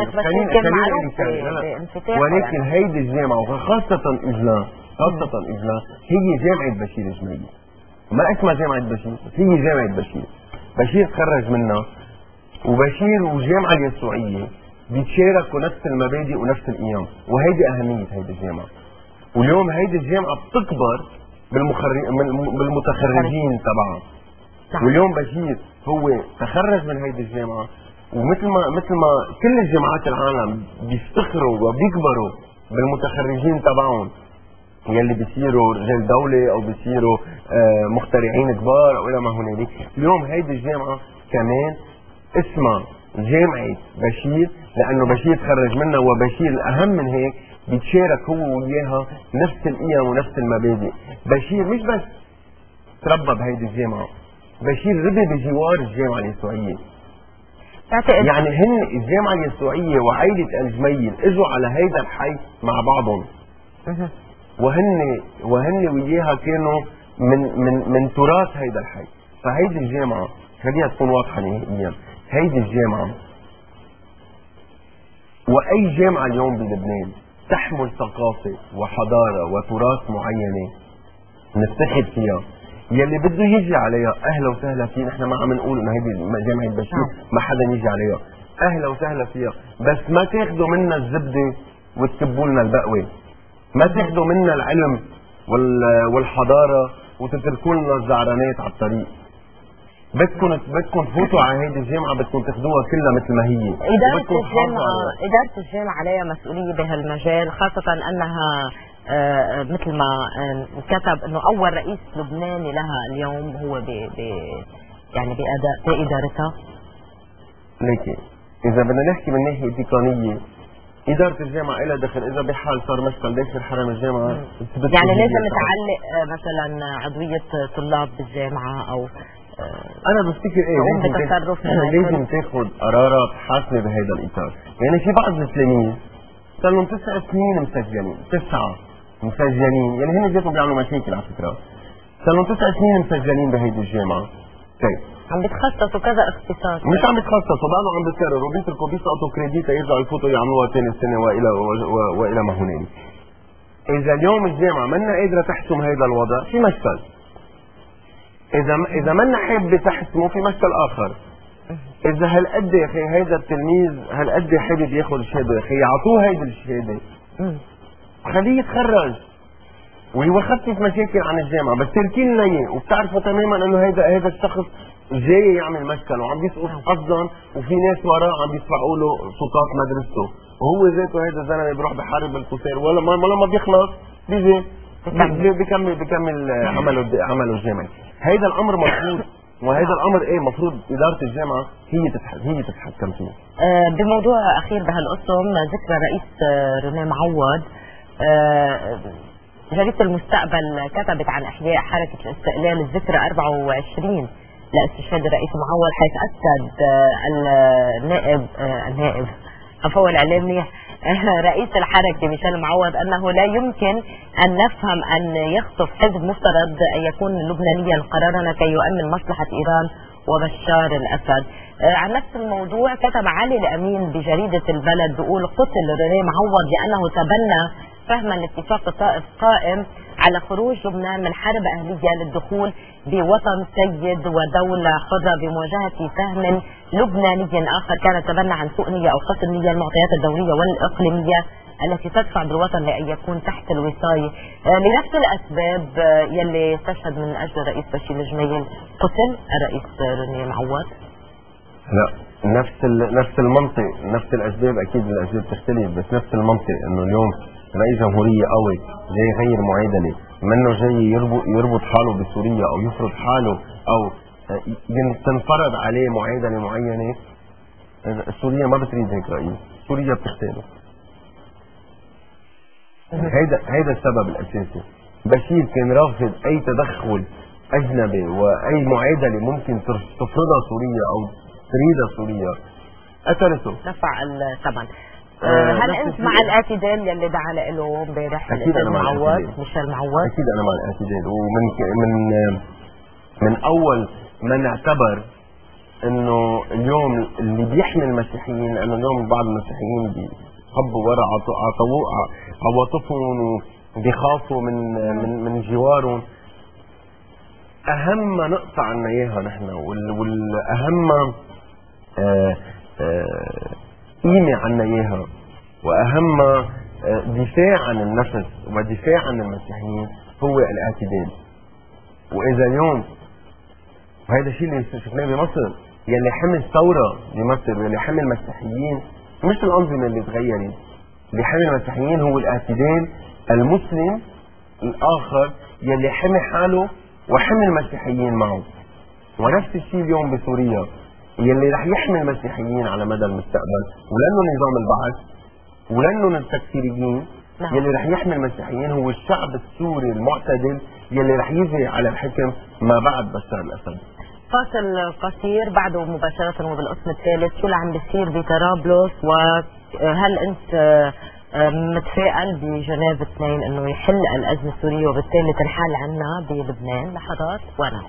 ولكن هيدي الجامعه وخاصه اجلان خاصه اجلان هي جامعه بشير الجميل، ما اسمها جامعه بشير، هي جامعه بشير. بشير تخرج منها وبشير والجامعه اليسوعيه بيتشاركوا نفس المبادئ ونفس القيم، وهيدي اهميه هيدي الجامعه. واليوم هيدي الجامعه بتكبر بالمتخرجين تبعها. واليوم بشير هو تخرج من هيدي الجامعه، ومثل ما مثل ما كل الجامعات العالم بيفتخروا وبيكبروا بالمتخرجين تبعهم يلي بيصيروا رجال دوله او بيصيروا آه مخترعين كبار او الى ما هنالك. اليوم هيدي الجامعه كمان اسمها جامعه بشير لانه بشير تخرج منها، وبشير الاهم من هيك بيتشارك هو وياها نفس القيم ونفس المبادئ. بشير مش بس تربى بهيدي الجامعه، بشير ربي بجوار الجامعه اليسوعيه. يعني هن الجامعه اليسوعيه وعائله الجميل اجوا على هيدا الحي مع بعضهم، وهن وهن وياها كانوا من من من تراث هيدا الحي. فهيدي الجامعه خليها تكون واضحه نهائيا، هيدي الجامعه واي جامعه اليوم بلبنان تحمل ثقافه وحضاره وتراث معينه نفتخر فيها. يلي بده يجي عليها اهلا وسهلا فيه، نحن ما عم نقول انه هيدي جامعه بشير ما حدا يجي عليها، اهلا وسهلا فيها، بس ما تاخذوا منا الزبده وتكبوا لنا البقوه، ما تاخذوا منا العلم والحضاره وتتركوا لنا الزعرانات على الطريق. بدكم بدكم تفوتوا على هيدي الجامعه، بدكم تاخذوها كلها مثل ما هي. اداره الجامعه اداره الجامعه عليها مسؤوليه بهالمجال، خاصه انها آه مثل ما آه كتب انه اول رئيس لبناني لها اليوم هو ب يعني باداء بادارتها. لكن اذا بدنا نحكي من ناحيه تقنيه، اداره الجامعه لها دخل. اذا بحال صار مشكل داخل حرم الجامعه يعني لازم تعلق آه مثلا عضويه طلاب بالجامعه او انا بفتكر ايه لازم لازم تاخذ قرارات حاسمه بهذا الاطار. يعني في بعض التلاميذ صار لهم تسع سنين مسجلين، تسعه مسجلين، يعني هن ذاتهم بيعملوا مشاكل على فكره. صار لهم تسع سنين مسجلين بهيدي الجامعه. طيب عم بيتخصصوا كذا اختصاص، مش عم بيتخصصوا، بعضهم عم بيتكرروا وبيتركوا بيسقطوا كريديت يرجعوا يفوتوا يعملوها ثاني سنه والى والى ما هنالك. اذا اليوم الجامعه منا قادره تحسم هذا الوضع في مشكل. اذا اذا منا حابه تحسمه في مشكل اخر. اذا هالقد يا اخي هيدا التلميذ هالقد حابب ياخذ الشهاده، يا اخي يعطوه هيدي الشهاده خليه يتخرج ويخفف مشاكل عن الجامعه، بس تركي لنا اياه وبتعرفوا تماما انه هيدا هيدا الشخص جاي يعمل مشكل وعم بيسقط قصدا، وفي ناس وراه عم بيدفعوا له سلطات مدرسته، وهو ذاته هيدا الزلمه بيروح بحارب الكسار ولا ما لما بيخلص بيجي بكمل بكمل عمله عمله الجامعي. هيدا الامر مفروض، وهذا الامر ايه مفروض اداره الجامعه هي تتحكم هي تتحكم فيه. آه بموضوع اخير بهالقسم، ذكرى رئيس آه رينيه معوض، آه جريدة المستقبل كتبت عن احياء حركه الاستقلال الذكرى أربعة وعشرين لاستشهاد الرئيس معوض، حيث اكد آه النائب آه النائب عفوا الاعلام منيح رئيس الحركة ميشيل معوض أنه لا يمكن أن نفهم أن يخطف حزب مفترض أن يكون لبنانيا قرارنا كي يؤمن مصلحة إيران وبشار الأسد. آه عن نفس الموضوع كتب علي الأمين بجريدة البلد بيقول قتل رينيه معوض لأنه تبنى فهم الاتفاق الطائف قائم على خروج لبنان من حرب أهلية للدخول بوطن سيد ودولة حرة بمواجهة فهم لبناني آخر كان تبنى عن سوء نية أو قصد نية المعطيات الدولية والإقليمية التي تدفع بالوطن لأن يكون تحت الوصاية. آه لنفس الأسباب آه يلي استشهد من أجل الرئيس بشير الجميل قتل الرئيس رينيه معوض. لا نفس نفس المنطق، نفس الأسباب، أكيد الأسباب تختلف، بس نفس المنطق إنه اليوم رئيس جمهورية قوي جاي يغير معادلة، منه جاي يربط يربط حاله بسوريا او يفرض حاله او تنفرض عليه معادلة معينة. سوريا ما بتريد هيك رئيس، سوريا بتختاره. هيدا هيدا السبب الاساسي. بشير كان رافض اي تدخل اجنبي واي معادلة ممكن تفرضها سوريا او تريدها سوريا، قتلته دفع الثمن. آه هل انت مع الاعتدال يلي دعا له امبارح الاستاذ معوض ميشيل معوض؟ اكيد انا مع الاعتدال، ومن من من اول ما نعتبر انه اليوم اللي بيحمي المسيحيين، لانه اليوم بعض المسيحيين بيحبوا ورا عواطفهم وبيخافوا من من من جوارهم. اهم نقطة عنا اياها نحن والاهم آه آه قيمة عنا اياها واهم دفاع عن النفس ودفاع عن المسيحيين هو الاعتدال. واذا اليوم وهذا الشيء اللي شفناه بمصر، يلي حمل ثورة بمصر واللي حمل المسيحيين مش الانظمة اللي تغيرت، اللي حمل المسيحيين هو الاعتدال المسلم الاخر يلي حمي حاله وحمل المسيحيين معه. ونفس الشيء اليوم بسوريا يلي رح يحمي المسيحيين على مدى المستقبل، ولانه نظام البعث ولانه التكفيريين يلي رح يحمي المسيحيين هو الشعب السوري المعتدل يلي رح يجي على الحكم ما بعد بشار الاسد. فاصل قصير بعده مباشرة وبالقسم الثالث شو اللي عم بيصير بطرابلس، وهل انت متفائل بجنيف اثنين انه يحل الازمة السورية وبالتالي تنحل عنا بلبنان؟ لحظات وانا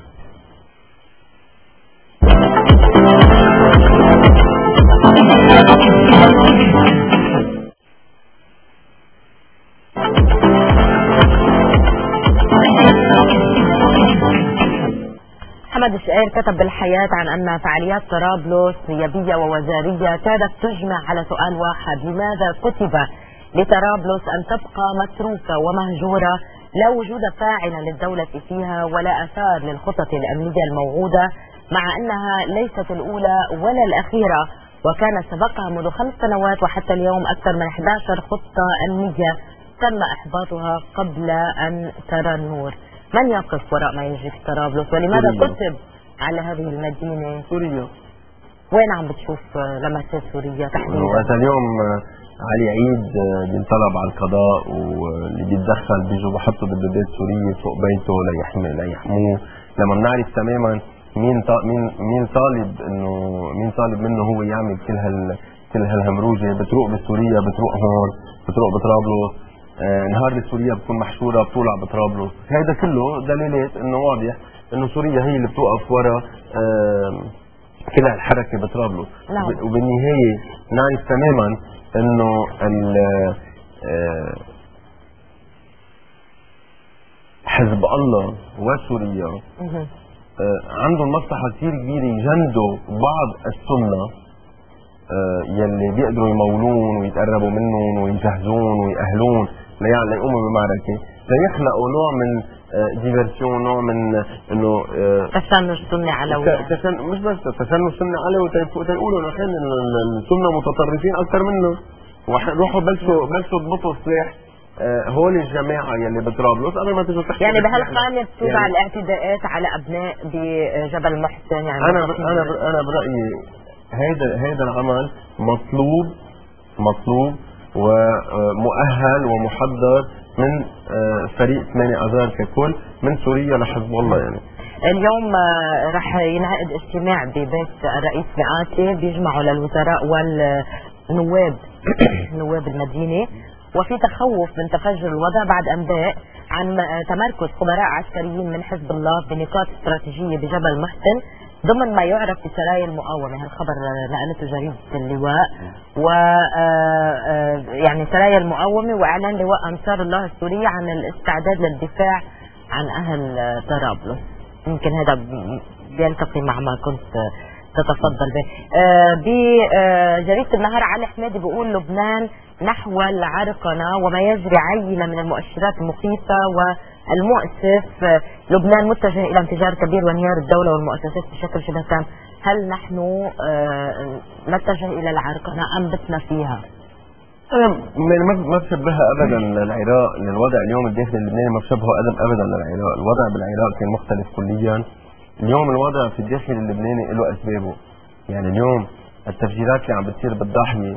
محمد شقير كتب بالحياة عن أن فعاليات طرابلس نيابية ووزارية كادت تجمع على سؤال واحد: لماذا كتب لطرابلس أن تبقى متروكة ومهجورة لا وجود فاعل للدولة فيها ولا أثار للخطط الأمنية الموعودة، مع أنها ليست الأولى ولا الأخيرة، وكان سبقها منذ خمس سنوات وحتى اليوم أكثر من إحدى عشرة خطة أمنية تم إحباطها قبل أن ترى النور. من يقف وراء ما يجري في طرابلس ولماذا سوريا. كتب على هذه المدينة؟ سوريا. وين عم بتشوف لمسات سوريا تحديدا؟ وقت اليوم علي عيد بينطلب على القضاء واللي بيتدخل بيجوا بحطوا دبابات سورية فوق بيته ليحمي ليحموه، لما بنعرف تماما مين مين مين طالب انه مين طالب منه هو يعمل كل هال كل هالهمروجه. بتروق بسوريا، بتروق هون، بتروق بطرابلس، آه نهار بسوريا بتكون محشوره بتولع بطرابلس. هذا كله دليلات انه واضح انه سوريا هي اللي بتوقف ورا آه كل هالحركه بطرابلس. نعم. وبالنهايه نعرف تماما انه ال آه حزب الله وسوريا آه عندهم مصلحه كثير كبيره يجندوا بعض السنه آه يلي بيقدروا يمولون ويتقربوا منهم ويجهزون ويأهلون ليقوموا بمعركه، ليخلقوا نوع من آه ديفرسيون، نوع من انه آه تشنج سني علوي. تشن مش بس تشنج سني علوي، وتيقولوا نحن السنه متطرفين اكثر منه، وروحوا بلشوا بلشوا ضبطوا السلاح آه هول الجماعه يلي بطرابلس قبل ما تيجوا تحكوا. يعني بهالخانه بتوضع يعني الاعتداءات على ابناء بجبل محسن. يعني انا ب... انا ب... انا برايي هيدا هيدا العمل مطلوب مطلوب ومؤهل ومحضر من فريق ثمانية اذار ككل من سوريا لحزب الله. يعني اليوم رح ينعقد اجتماع ببيت الرئيس مئاتي بيجمعوا للوزراء والنواب نواب المدينه، وفي تخوف من تفجر الوضع بعد انباء عن تمركز خبراء عسكريين من حزب الله بنقاط استراتيجيه بجبل محسن ضمن ما يعرف بسرايا المقاومه. هالخبر نقلته جريده اللواء، و يعني سرايا المقاومه واعلان لواء انصار الله السوري عن الاستعداد للدفاع عن اهل طرابلس. يمكن هذا بيلتقي مع ما كنت تتفضل به. بجريده النهار علي حمادي بيقول لبنان نحو العرقنه وما يجري عينه من المؤشرات المخيفه والمؤسف. لبنان متجه الى انفجار كبير وانهيار الدوله والمؤسسات بشكل شبه تام. هل نحن نتجه الى العرقنه ام بتنا فيها؟ انا ما بشبهها ابدا للعراق، للوضع اليوم الداخلي اللبناني ما بشبهه ابدا للعراق. الوضع بالعراق كان مختلف كليا. اليوم الوضع في الداخل اللبناني له اسبابه. يعني اليوم التفجيرات اللي عم بتصير بالضاحيه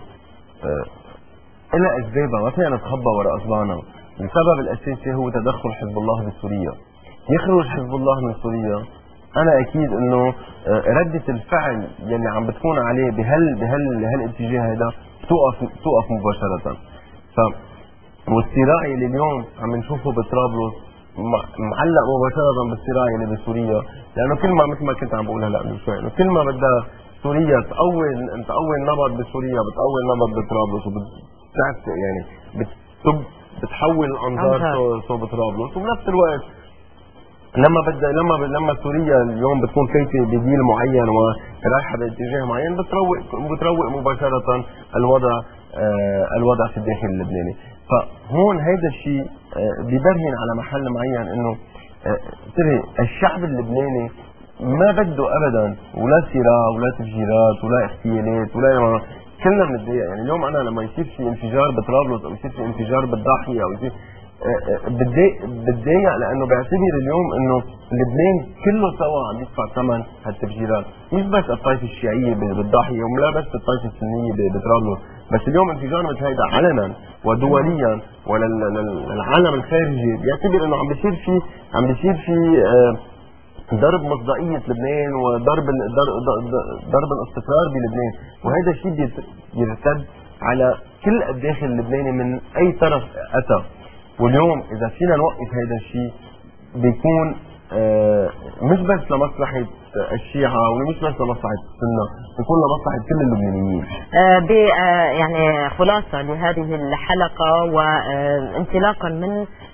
لها اسبابها، ما فينا نتخبى وراء اصبعنا. السبب الاساسي هو تدخل حزب الله بسوريا. يخرج حزب الله من سوريا، انا اكيد انه رده الفعل يلي عم بتكون عليه بهال بهال هالاتجاه هذا توقف توقف مباشره. ف والصراع اللي اليوم عم نشوفه بطرابلس معلق مباشره بالصراع اللي بسوريا، لانه كل ما مثل ما كنت عم بقول هلا من شوي، انه كل ما بدها سوريا تقوي تقوي النبض بسوريا بتقوي النبض بطرابلس، وبتعرف يعني بتب بتحول الانظار صوب طرابلس. وبنفس الوقت لما بدها لما لما سوريا اليوم بتكون فايته بديل معين ورايحه باتجاه معين بتروق بتروق مباشره الوضع آه الوضع في الداخل اللبناني. فهون هيدا الشيء آه بيبرهن على محل معين انه آه الشعب اللبناني ما بده ابدا ولا صراع ولا تفجيرات ولا اغتيالات ولا، كلنا بنتضايق. يعني اليوم انا لما يصير في انفجار بطرابلس او يصير في انفجار بالضاحيه او يصير بتضايق بتضايق لانه بعتبر اليوم انه لبنان كله سوا عم يدفع ثمن هالتفجيرات، مش بس الطائفه الشيعيه بالضاحيه ولا بس الطائفه السنيه بطرابلس، بس اليوم انفجار مثل هيدا علنا ودوليا وللعالم الخارجي بيعتبر انه عم بيصير في عم بيصير في ضرب مصداقيه لبنان وضرب ضرب الاستقرار بلبنان، وهذا الشيء بيرتد على كل الداخل اللبناني من اي طرف اتى. واليوم اذا فينا نوقف هذا الشيء بيكون آه مش بس لمصلحه الشيعة ومش بس لمصلحه السنه، بيكون لمصلحه كل اللبنانيين. آه ب آه يعني خلاصه لهذه الحلقه وانطلاقا من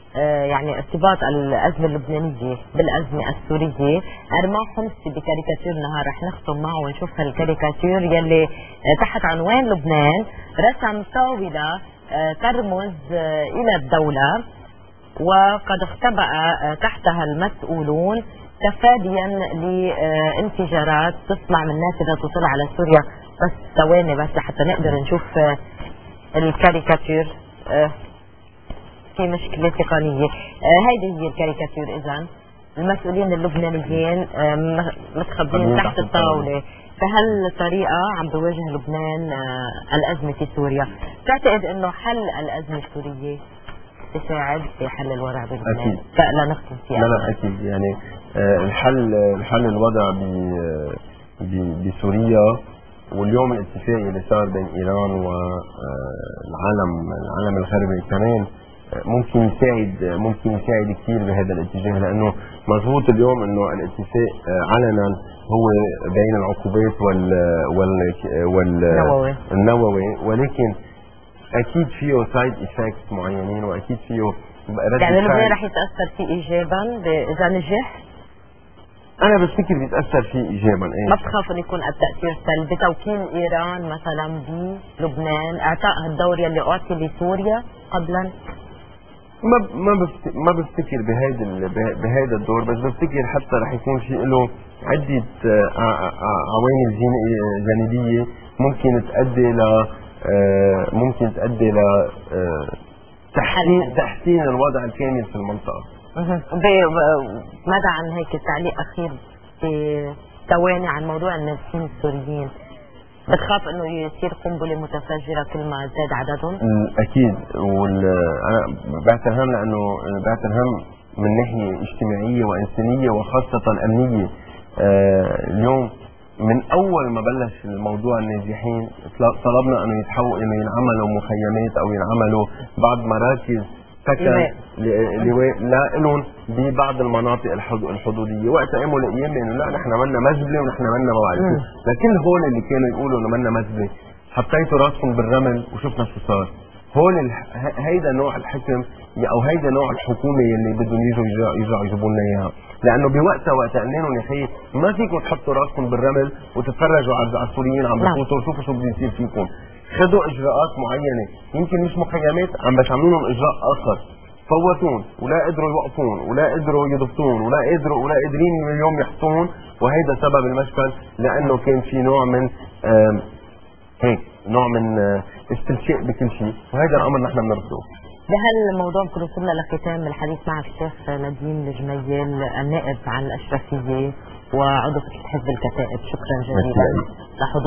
آه يعني ارتباط الأزمة اللبنانية بالأزمة السورية. أرماح حمصي بكاريكاتير نهار رح نختم معه ونشوف هالكاريكاتير يلي آه تحت عنوان لبنان رسم طاولة آه ترمز آه إلى الدولة، وقد اختبأ آه تحتها المسؤولون تفاديا لانفجارات تصنع من نافذة تطل على سوريا. بس ثواني بس لحتى نقدر نشوف آه الكاريكاتير. آه في مشكلة تقنية. آه هيدي هي الكاريكاتير. إذن المسؤولين اللبنانيين آه متخبين تحت الطاولة. بهالطريقة عم بواجه لبنان آه الأزمة في سوريا. تعتقد إنه حل الأزمة السورية تساعد في حل الوضع بلبنان؟ أكيد. لا نختم فيها. لا لا أكيد. يعني آه الحل الحل الوضع بسوريا، واليوم الاتفاق اللي صار بين إيران والعالم العالم الغربي كمان ممكن يساعد ممكن يساعد كثير بهذا الاتجاه، لانه مضبوط اليوم انه الاتفاق علنا هو بين العقوبات وال وال والنووي، ولكن اكيد فيه سايد افكتس معينين، واكيد فيه يعني لبنان رح يتاثر فيه ايجابا اذا نجح. انا بفتكر بيتاثر فيه ايجابا. ايه ما بتخاف انه يكون التاثير سلبي؟ توكيل ايران مثلا بلبنان، اعطاء الدور يلي اعطي لسوريا قبلا. ما ما ما بفتكر بهيدا بهيدا الدور، بس بفتكر حتى رح يكون في له عده عوامل جانبيه ممكن تؤدي ل ممكن تؤدي ل تحسين تحسين الوضع الكامل في المنطقه. ماذا عن هيك تعليق اخير بثواني عن موضوع النازحين السوريين؟ بتخاف انه يصير قنبله متفجره كل ما زاد عددهم؟ اكيد. وانا بعترهم لانه بعترهم من ناحيه اجتماعيه وانسانيه وخاصه امنيه. آه اليوم من اول ما بلش الموضوع النازحين طلبنا انه يتحول انه ينعملوا مخيمات او ينعملوا بعض مراكز سكن لهم ببعض المناطق الحدوديه. وقت قاموا الايام انه لا نحن مالنا مزبله ونحن مالنا ما بعرف، لكن هول اللي كانوا يقولوا انه مالنا مزبله حطيتوا راسكم بالرمل وشفنا شو صار. هول هيدا نوع الحكم او هيدا نوع الحكومه اللي بدهم يجوا يرجعوا يجيبوا لنا اياها، لانه بوقتها وقت قلنا لهم يا اخي ما فيكم تحطوا راسكم بالرمل وتتفرجوا على السوريين عم بفوتوا وشوفوا شو بده يصير فيكم. خذوا اجراءات معينه، يمكن مش مخيمات عم بس عملوا لهم اجراء اخر، فوتون ولا قدروا يوقفون ولا قدروا يضبطون ولا قدروا ولا قادرين اليوم يحطون، وهيدا سبب المشكل، لانه كان في نوع من هيك نوع من استنشاء بكل شيء، وهذا الامر نحن بنرفضه. بهالموضوع بكون وصلنا لختام الحديث معك الشيخ نديم الجميل، النائب عن الاشرفيه وعضو في حزب الكتائب. شكرا جزيلا لحضور